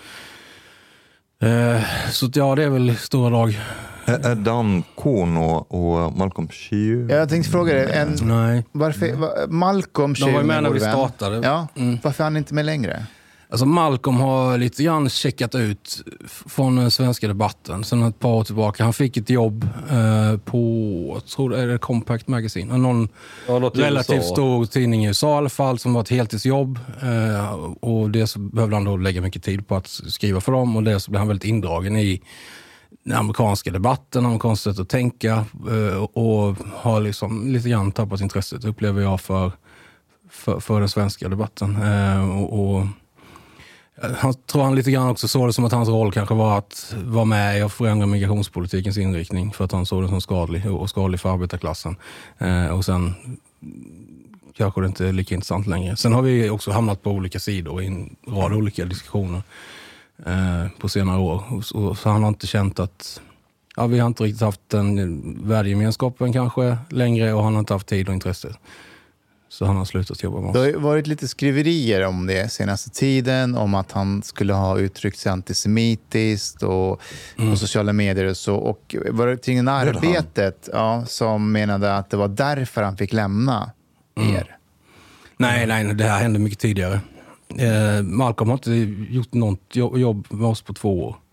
[SPEAKER 6] Så ja, det är väl stora dag.
[SPEAKER 9] Är Dan Kohn och, och Malcolm Shiu?
[SPEAKER 5] Jag tänkte fråga dig, en,
[SPEAKER 6] Nej.
[SPEAKER 5] varför, var, Malcolm Shiu,
[SPEAKER 6] de var ju med när vi startade.
[SPEAKER 5] Ja,
[SPEAKER 6] mm.
[SPEAKER 5] Varför är han inte med längre?
[SPEAKER 6] Alltså Malcolm har lite grann checkat ut från den svenska debatten sen ett par år tillbaka. Han fick ett jobb eh, på, jag tror det är det Compact Magazine. Någon ja, relativt stor tidning i U S A i alla fall som var ett heltidsjobb. Eh, och det så behövde han då lägga mycket tid på att skriva för dem. Och det så blev han väldigt indragen i den amerikanska debatten, amerikanska sätt att tänka. Eh, och har liksom lite grann tappat intresset, upplever jag, för, för, för den svenska debatten. Eh, och... och Han tror han lite grann också såg det som att hans roll kanske var att vara med och förändra migrationspolitikens inriktning för att han såg det som skadlig och skadlig för arbetarklassen. Eh, och sen kanske det inte är lika intressant längre. Sen har vi också hamnat på olika sidor i en rad olika diskussioner eh, på senare år. Och så, så han har inte känt att ja, vi har inte riktigt haft den värdegemenskapen kanske längre och han har inte haft tid och intresse. Så han har slutat jobba med oss.
[SPEAKER 5] Det har varit lite skriverier om det senaste tiden. Om att han skulle ha uttryckt sig antisemitiskt och mm. på sociala medier och så. Och var det tidningen Arbetet ja, som menade att det var därför han fick lämna mm. er?
[SPEAKER 6] Nej, nej, det här hände mycket tidigare. Eh, Malcolm har inte gjort något jobb med oss på två år.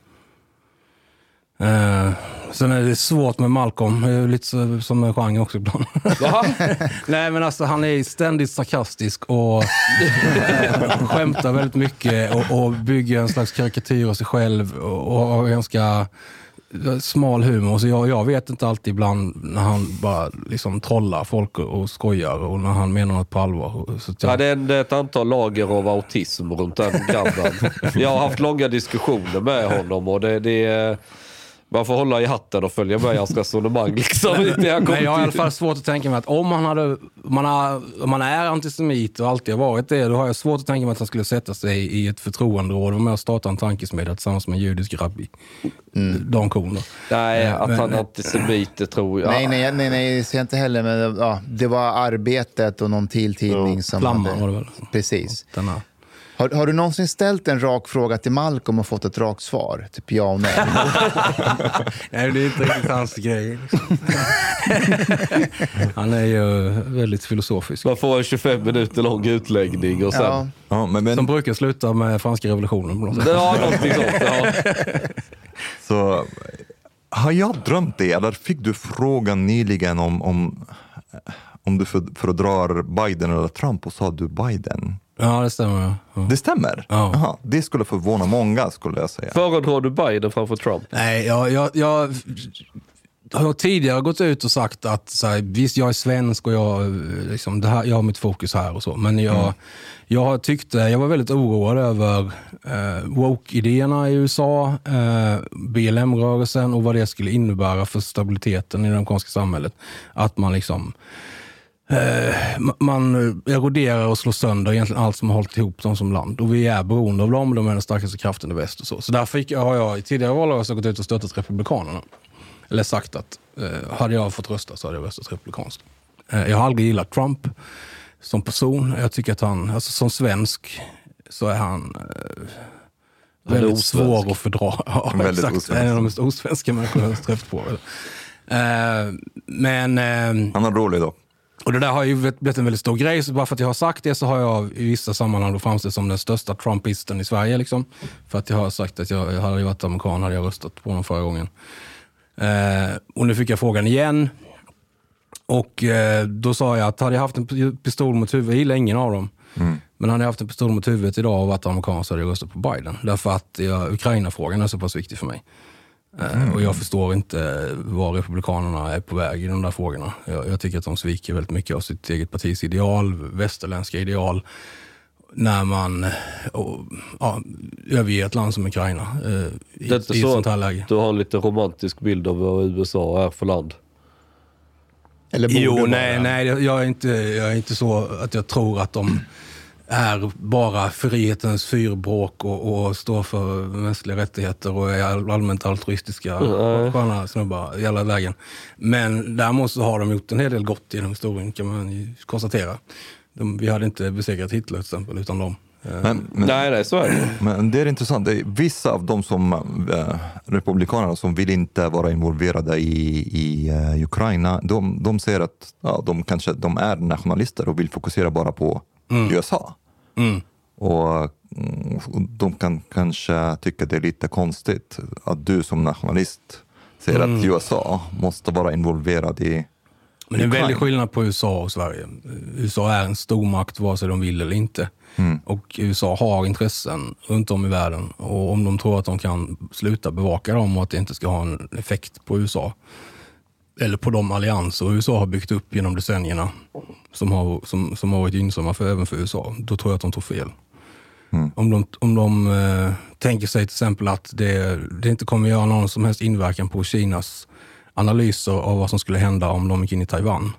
[SPEAKER 6] Uh, sen är det svårt med Malcolm, lite så, som en genre också ibland. Nej, men alltså han är ständigt sarkastisk och skämtar väldigt mycket och, och bygger en slags karikatyr av sig själv och, och har ganska smal humor. Så jag, jag vet inte alltid ibland när han bara liksom trollar folk och skojar och när han menar något på allvar. Så jag...
[SPEAKER 7] Ja, det är, det är ett antal lager av autism runt den grabben. Jag har haft långa diskussioner med honom och det, det är... Man får hålla i hatten och följa med hans resonemang. Liksom.
[SPEAKER 6] Men jag har i alla fall svårt att tänka mig att om man, hade, man, har, om man är antisemit och alltid har varit det, då har jag svårt att tänka mig att han skulle sätta sig i ett förtroenderåd och med att starta en tankesmedja tillsammans med en judisk rabbi. Mm. Dan Kohn.
[SPEAKER 7] Nej, att men, han är antisemit, det tror jag.
[SPEAKER 5] Nej, nej, nej, nej det ser jag inte heller. Men, ja, det var Arbetet och någon till tidning ja. som
[SPEAKER 6] Flamman
[SPEAKER 5] hade...
[SPEAKER 6] var det väl?
[SPEAKER 5] Precis.
[SPEAKER 6] Den här.
[SPEAKER 5] Har, har du någonsin ställt en rak fråga till Malcolm och fått ett rakt svar? Typ ja och nej.
[SPEAKER 6] Nej, det är inte riktigt hans grej. Liksom. Han är ju väldigt filosofisk.
[SPEAKER 7] Man får en tjugofem minuter lång utläggning och sen...
[SPEAKER 5] Ja.
[SPEAKER 9] Ja, men, men...
[SPEAKER 6] Som brukar sluta med franska revolutionen.
[SPEAKER 7] Ja, någonting sånt. Ja.
[SPEAKER 9] Så har jag drömt det? Eller fick du frågan nyligen om, om, om du föredrar Biden eller Trump och sa du Biden?
[SPEAKER 6] Ja, det stämmer. Ja.
[SPEAKER 9] Det stämmer?
[SPEAKER 6] Ja.
[SPEAKER 9] Aha, det skulle förvåna många, skulle jag säga.
[SPEAKER 7] Föredrar du Biden framför Trump?
[SPEAKER 6] Nej, jag, jag, jag har tidigare gått ut och sagt att så här, visst, jag är svensk och jag, liksom, det här, jag har mitt fokus här och så. Men jag, mm. jag tyckte, jag var väldigt oroad över eh, woke-idéerna i U S A, eh, B L M-rörelsen och vad det skulle innebära för stabiliteten i det amerikanska samhället. Att man liksom eh, man eroderar och slår sönder egentligen allt som har hållit ihop dem som land. Och vi är beroende av dem, de är den starkaste kraften i väst och så. Så därför fick, har jag i tidigare valrörelser gått ut och stöttat republikanerna. Eller sagt att eh, hade jag fått rösta så hade jag röstat republikanskt. Eh, jag har aldrig gillat Trump som person. Jag tycker att han, alltså som svensk så är han eh, väldigt svår att fördra. Ja,
[SPEAKER 9] väldigt
[SPEAKER 6] exakt. En av de mest osvenska människor jag har träffat på. Eh, men... Eh,
[SPEAKER 9] han är rolig då.
[SPEAKER 6] Och det där har ju blivit en väldigt stor grej, så bara för att jag har sagt det så har jag i vissa sammanhang framställt som den största trumpisten i Sverige. Liksom. För att jag har sagt att jag, jag hade varit amerikan, hade jag röstat på honom förra gången. Eh, och nu fick jag frågan igen. Och eh, då sa jag att hade jag haft en pistol mot huvudet, jag gillar ingen av dem. Mm. Men hade jag haft en pistol mot huvudet idag och varit amerikan så hade jag röstat på Biden. Därför att jag, Ukraina-frågan är så pass viktig för mig. Mm. Och jag förstår inte var republikanerna är på väg i de där frågorna. Jag, jag tycker att de sviker väldigt mycket av sitt eget partis ideal, västerländska ideal, när man och, ja, överger ett land som Ukraina eh, i,
[SPEAKER 7] det är inte
[SPEAKER 6] i
[SPEAKER 7] så
[SPEAKER 6] ett sånt här läge.
[SPEAKER 7] Du har en lite romantisk bild av vad U S A är för land.
[SPEAKER 5] Eller borde
[SPEAKER 6] jo,
[SPEAKER 5] vara.
[SPEAKER 6] nej, nej jag, är inte, jag är inte så att jag tror att de är bara frihetens fyrbråk och, och står för mänskliga rättigheter och är allmänt altruistiska mm. sköna snubbar i alla lägen. Men däremot så har de gjort en hel del gott genom historien, kan man ju konstatera. De, vi hade inte besegrat Hitler till exempel utan dem.
[SPEAKER 9] Men, men,
[SPEAKER 7] nej, nej, så är det.
[SPEAKER 9] Men det är intressant. Det är vissa av de som äh, republikanerna som vill inte vara involverade i, i äh, Ukraina, de, de säger att ja, de kanske de är nationalister och vill fokusera bara på mm. U S A. Mm. Och, och de kan kanske tycka det är lite konstigt att du som nationalist säger mm. att U S A måste vara involverad i.
[SPEAKER 6] Men det är en väldig skillnad på U S A och Sverige. U S A är en stormakt vare sig de vill eller inte. Mm. Och U S A har intressen runt om i världen. Och om de tror att de kan sluta bevaka dem och att det inte ska ha en effekt på U S A eller på de allianser U S A har byggt upp genom decennierna som har, som, som har varit gynnsamma för, även för U S A, då tror jag att de tror fel. Mm. Om de, om de eh, tänker sig till exempel att det, det inte kommer göra någon som helst inverkan på Kinas analyser av vad som skulle hända om de gick in i Taiwan.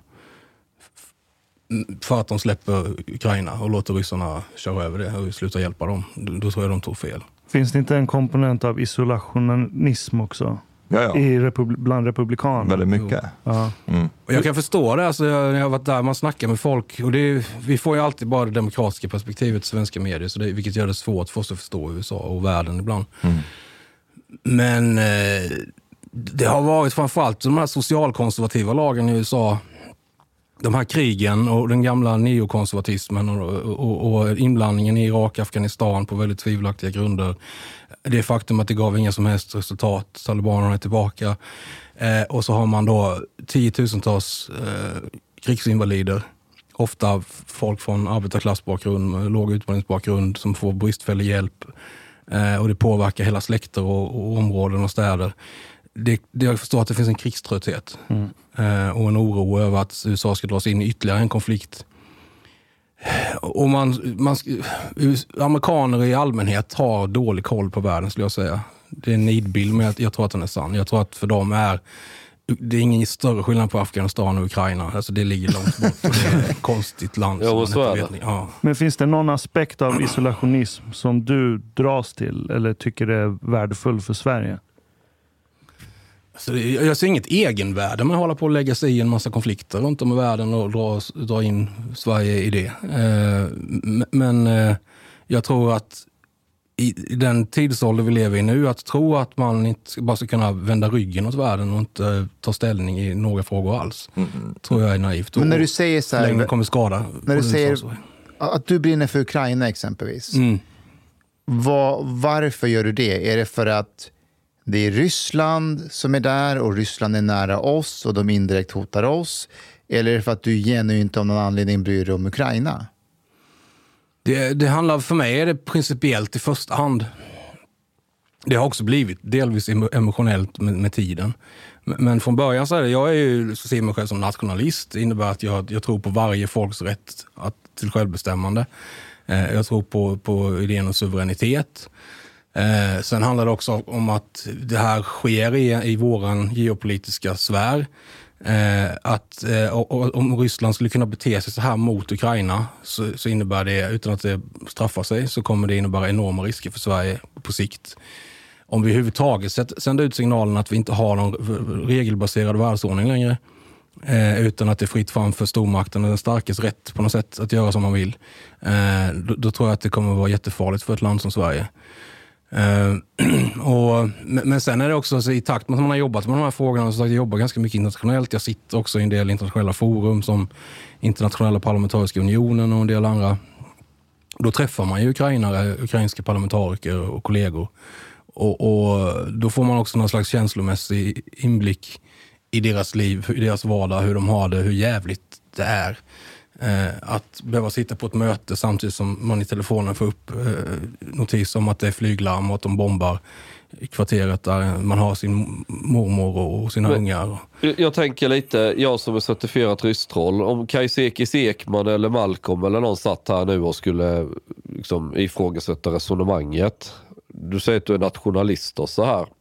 [SPEAKER 6] För att de släpper Ukraina och låter ryssarna köra över det och sluta hjälpa dem. Då, då tror jag de tror fel.
[SPEAKER 8] Finns det inte en komponent av isolationism också?
[SPEAKER 9] Ja, ja.
[SPEAKER 8] I republi- bland republikaner?
[SPEAKER 9] Väldigt mycket.
[SPEAKER 8] Ja.
[SPEAKER 6] Mm. Och jag kan förstå det. Alltså, jag, när jag har varit där, man snackar med folk. Och det är, vi får ju alltid bara det demokratiska perspektivet i svenska medier. Så det, vilket gör det svårt för oss att förstå U S A och världen ibland. Mm. Men eh, det har varit framförallt de här socialkonservativa lagen i U S A. De här krigen och den gamla neokonservatismen och, och, och inblandningen i Irak, Afghanistan på väldigt tvivelaktiga grunder. Det faktum att det gav inga som helst resultat. Talibanerna är tillbaka. Eh, och så har man då tiotusentals eh, krigsinvalider. Ofta folk från arbetarklassbakgrund med låg utbildningsbakgrund som får bristfällig hjälp. Eh, och det påverkar hela släkter och, och områden och städer. Det, det jag förstår att det finns en krigströtthet mm. eh, och en oro över att U S A ska dras in i ytterligare en konflikt. Och man, man, amerikaner i allmänhet har dålig koll på världen, skulle jag säga. Det är en nidbild, men jag, jag tror att den är sann. Jag tror att för dem är det är ingen större skillnad på Afghanistan och Ukraina. Alltså det ligger långt bort och det är ett konstigt land.
[SPEAKER 7] Ja,
[SPEAKER 6] som man inte vet. Ja.
[SPEAKER 8] Men finns det någon aspekt av isolationism som du dras till eller tycker är värdefull för Sverige?
[SPEAKER 6] Så det, jag ser inget egenvärde med att hålla på att lägga sig i en massa konflikter runt om i världen och dra, dra in Sverige i det. Eh, men eh, jag tror att i, i den tidsålder vi lever i nu, att tro att man inte bara ska kunna vända ryggen åt världen och inte ta ställning i några frågor alls, mm. tror jag är naivt.
[SPEAKER 5] Men när du säger så här,
[SPEAKER 6] längden kommer skada.
[SPEAKER 5] När du säger att du brinner för Ukraina exempelvis, mm. var, varför gör du det? Är det för att det är Ryssland som är där och Ryssland är nära oss och de indirekt hotar oss? Eller är det för att du genuint av någon anledning bryr dig om Ukraina?
[SPEAKER 6] Det, det handlar för mig är det principiellt i första hand. det har också blivit delvis emotionellt med, med tiden. Men, men från början så är det, jag är ju, så ser mig själv som nationalist. Det innebär att jag, jag tror på varje folks rätt att, till självbestämmande. Eh, jag tror på, på idén om suveränitet. Eh, sen handlar det också om att det här sker i, i våran geopolitiska sfär. Eh, att eh, och, om Ryssland skulle kunna bete sig så här mot Ukraina så, så innebär det, utan att det straffar sig, så kommer det innebära enorma risker för Sverige på sikt. Om vi överhuvudtaget sänder ut signalen att vi inte har någon regelbaserad världsordning längre, eh, utan att det är fritt fram för stormakten och den starkes rätt på något sätt att göra som man vill, eh, då, då tror jag att det kommer att vara jättefarligt för ett land som Sverige. Uh, och, men sen är det också alltså, i takt med att man har jobbat med de här frågorna, så jag jobbar ganska mycket internationellt. Jag sitter också i en del internationella forum som Internationella parlamentariska unionen och en del andra. Då träffar man ju ukrainare, ukrainska parlamentariker och kollegor. Och, och då får man också någon slags känslomässig inblick i deras liv, i deras vardag, hur de har det, hur jävligt det är. Eh, att behöva sitta på ett möte samtidigt som man i telefonen får upp eh, notis om att det är flyglarm och att de bombar i kvarteret där man har sin mormor och sina Men, ungar.
[SPEAKER 7] Jag, jag tänker lite, jag som är certifierat rystroll, om Kajsekis Ekman eller Malcolm eller någon satt här nu och skulle liksom ifrågasätta resonemanget. Du säger att du är nationalist och så här.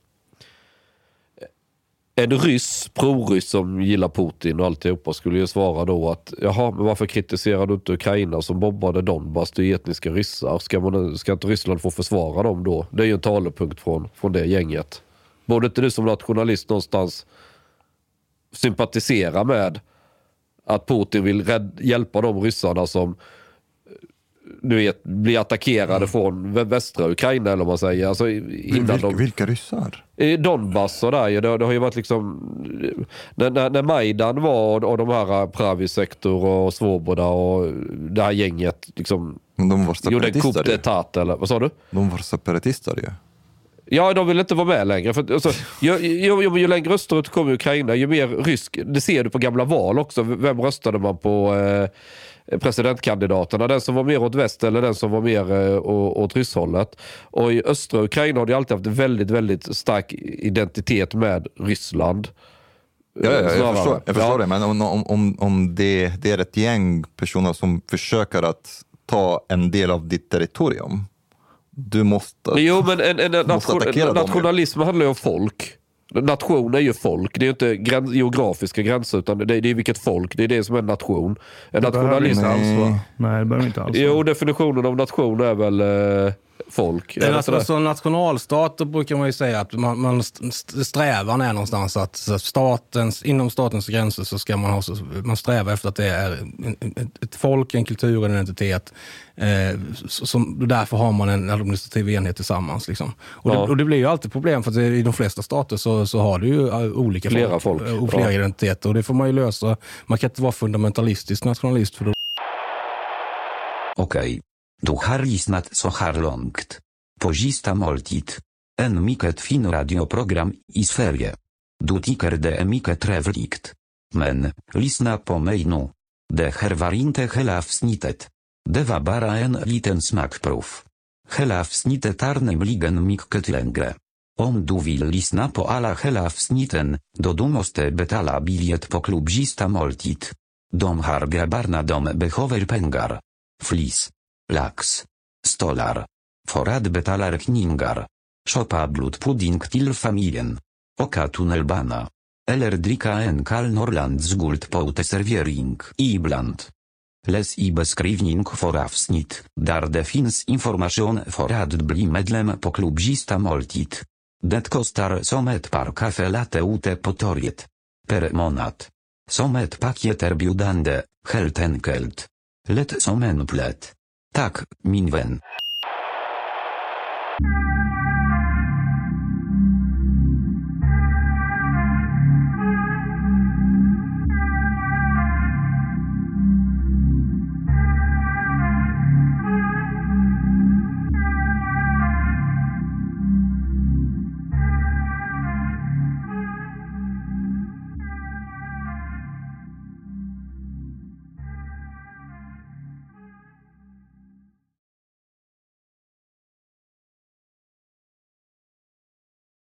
[SPEAKER 7] En ryss, pro-ryss som gillar Putin och alltihopa skulle ju svara då att jaha, men varför kritiserar du inte Ukraina som bombade Donbass, det är etniska ryssar? Ska, man, ska inte Ryssland få försvara dem då? Det är ju en talepunkt från, från det gänget. Borde inte du som nationalist någonstans sympatisera med att Putin vill rädd, hjälpa de ryssarna som du vet, blir attackerade mm. från västra Ukraina eller vad man säger. Alltså, innan
[SPEAKER 9] vilka,
[SPEAKER 7] de,
[SPEAKER 9] vilka ryssar?
[SPEAKER 7] I Donbass och där. Det, det har ju varit liksom när, när, när Majdan var och, och de här Pravi-sektor och Svoboda och det här gänget liksom
[SPEAKER 9] de var
[SPEAKER 7] gjorde en coup d'etat eller vad sa du?
[SPEAKER 9] De var separatister ju. Ja.
[SPEAKER 7] Ja, de vill inte vara med längre. För, alltså, ju, ju, ju, ju längre österut kommer Ukraina, ju mer rysk. Det ser du på gamla val också. Vem röstade man på eh, presidentkandidaterna? Den som var mer åt väst eller den som var mer eh, åt rysshållet? Och i östra Ukraina har de alltid haft en väldigt, väldigt stark identitet med Ryssland.
[SPEAKER 9] Ja, ja, jag förstår, jag förstår ja. det. Men om, om, om det, det är ett gäng personer som försöker att ta en del av ditt territorium, du måste
[SPEAKER 7] Jo, men en, en, en nation, nationalism dem, handlar ju om folk. Nation är ju folk. Det är ju inte gräns, geografiska gränser, utan det är, det är vilket folk. Det är det som är en nation. En
[SPEAKER 8] det
[SPEAKER 7] nationalism
[SPEAKER 8] behöver inte alls vara. Nej, det behöver inte alls vara.
[SPEAKER 7] Jo, definitionen av nation är väl eh, folk.
[SPEAKER 6] Men alltså, så nationalstater brukar man ju säga att man, man strävan är någonstans att så statens, inom statens gränser så ska man ha så, man strävar efter att det är ett, ett folk, en kultur, en identitet. Eh, som, därför har man en administrativ enhet tillsammans liksom. Och, ja. det, och det blir ju alltid problem för att i de flesta stater så, så har det ju olika
[SPEAKER 7] flera
[SPEAKER 6] folk,
[SPEAKER 7] folk.
[SPEAKER 6] och flera
[SPEAKER 7] ja.
[SPEAKER 6] identiteter, och det får man ju lösa. Man kan inte vara fundamentalistisk nationalist för då.
[SPEAKER 13] Okej. Okay. Du har lyssnat så här långt på Sista måltid, en mycket fin radioprogram i Sverige. Du tycker det är mycket trevligt. Men, lyssna på mig nu. Det här var inte hela avsnittet. Det var bara en liten smakprov. Hela avsnittet är nämligen mycket längre. Om du vill lyssna på alla hela avsnitten, då du måste betala biljett på klubb Sista måltid. De här grabbarna de behöver pengar. Flis. Lax. Stolar. För att betala räkningar. Shoppa blodpudding till familjen. Åka tunnelbana. Eller dricka en kall Norrlands Guld på uteservering ibland. Läs i beskrivning för avsnitt, där det finns information för att bli medlem på klubb Sista måltid. Det kostar som ett par kaffe latte ute på torget. Per månad. Som ett paketerbjudande, helt enkelt. Lätt som en plätt. Tack, min vän.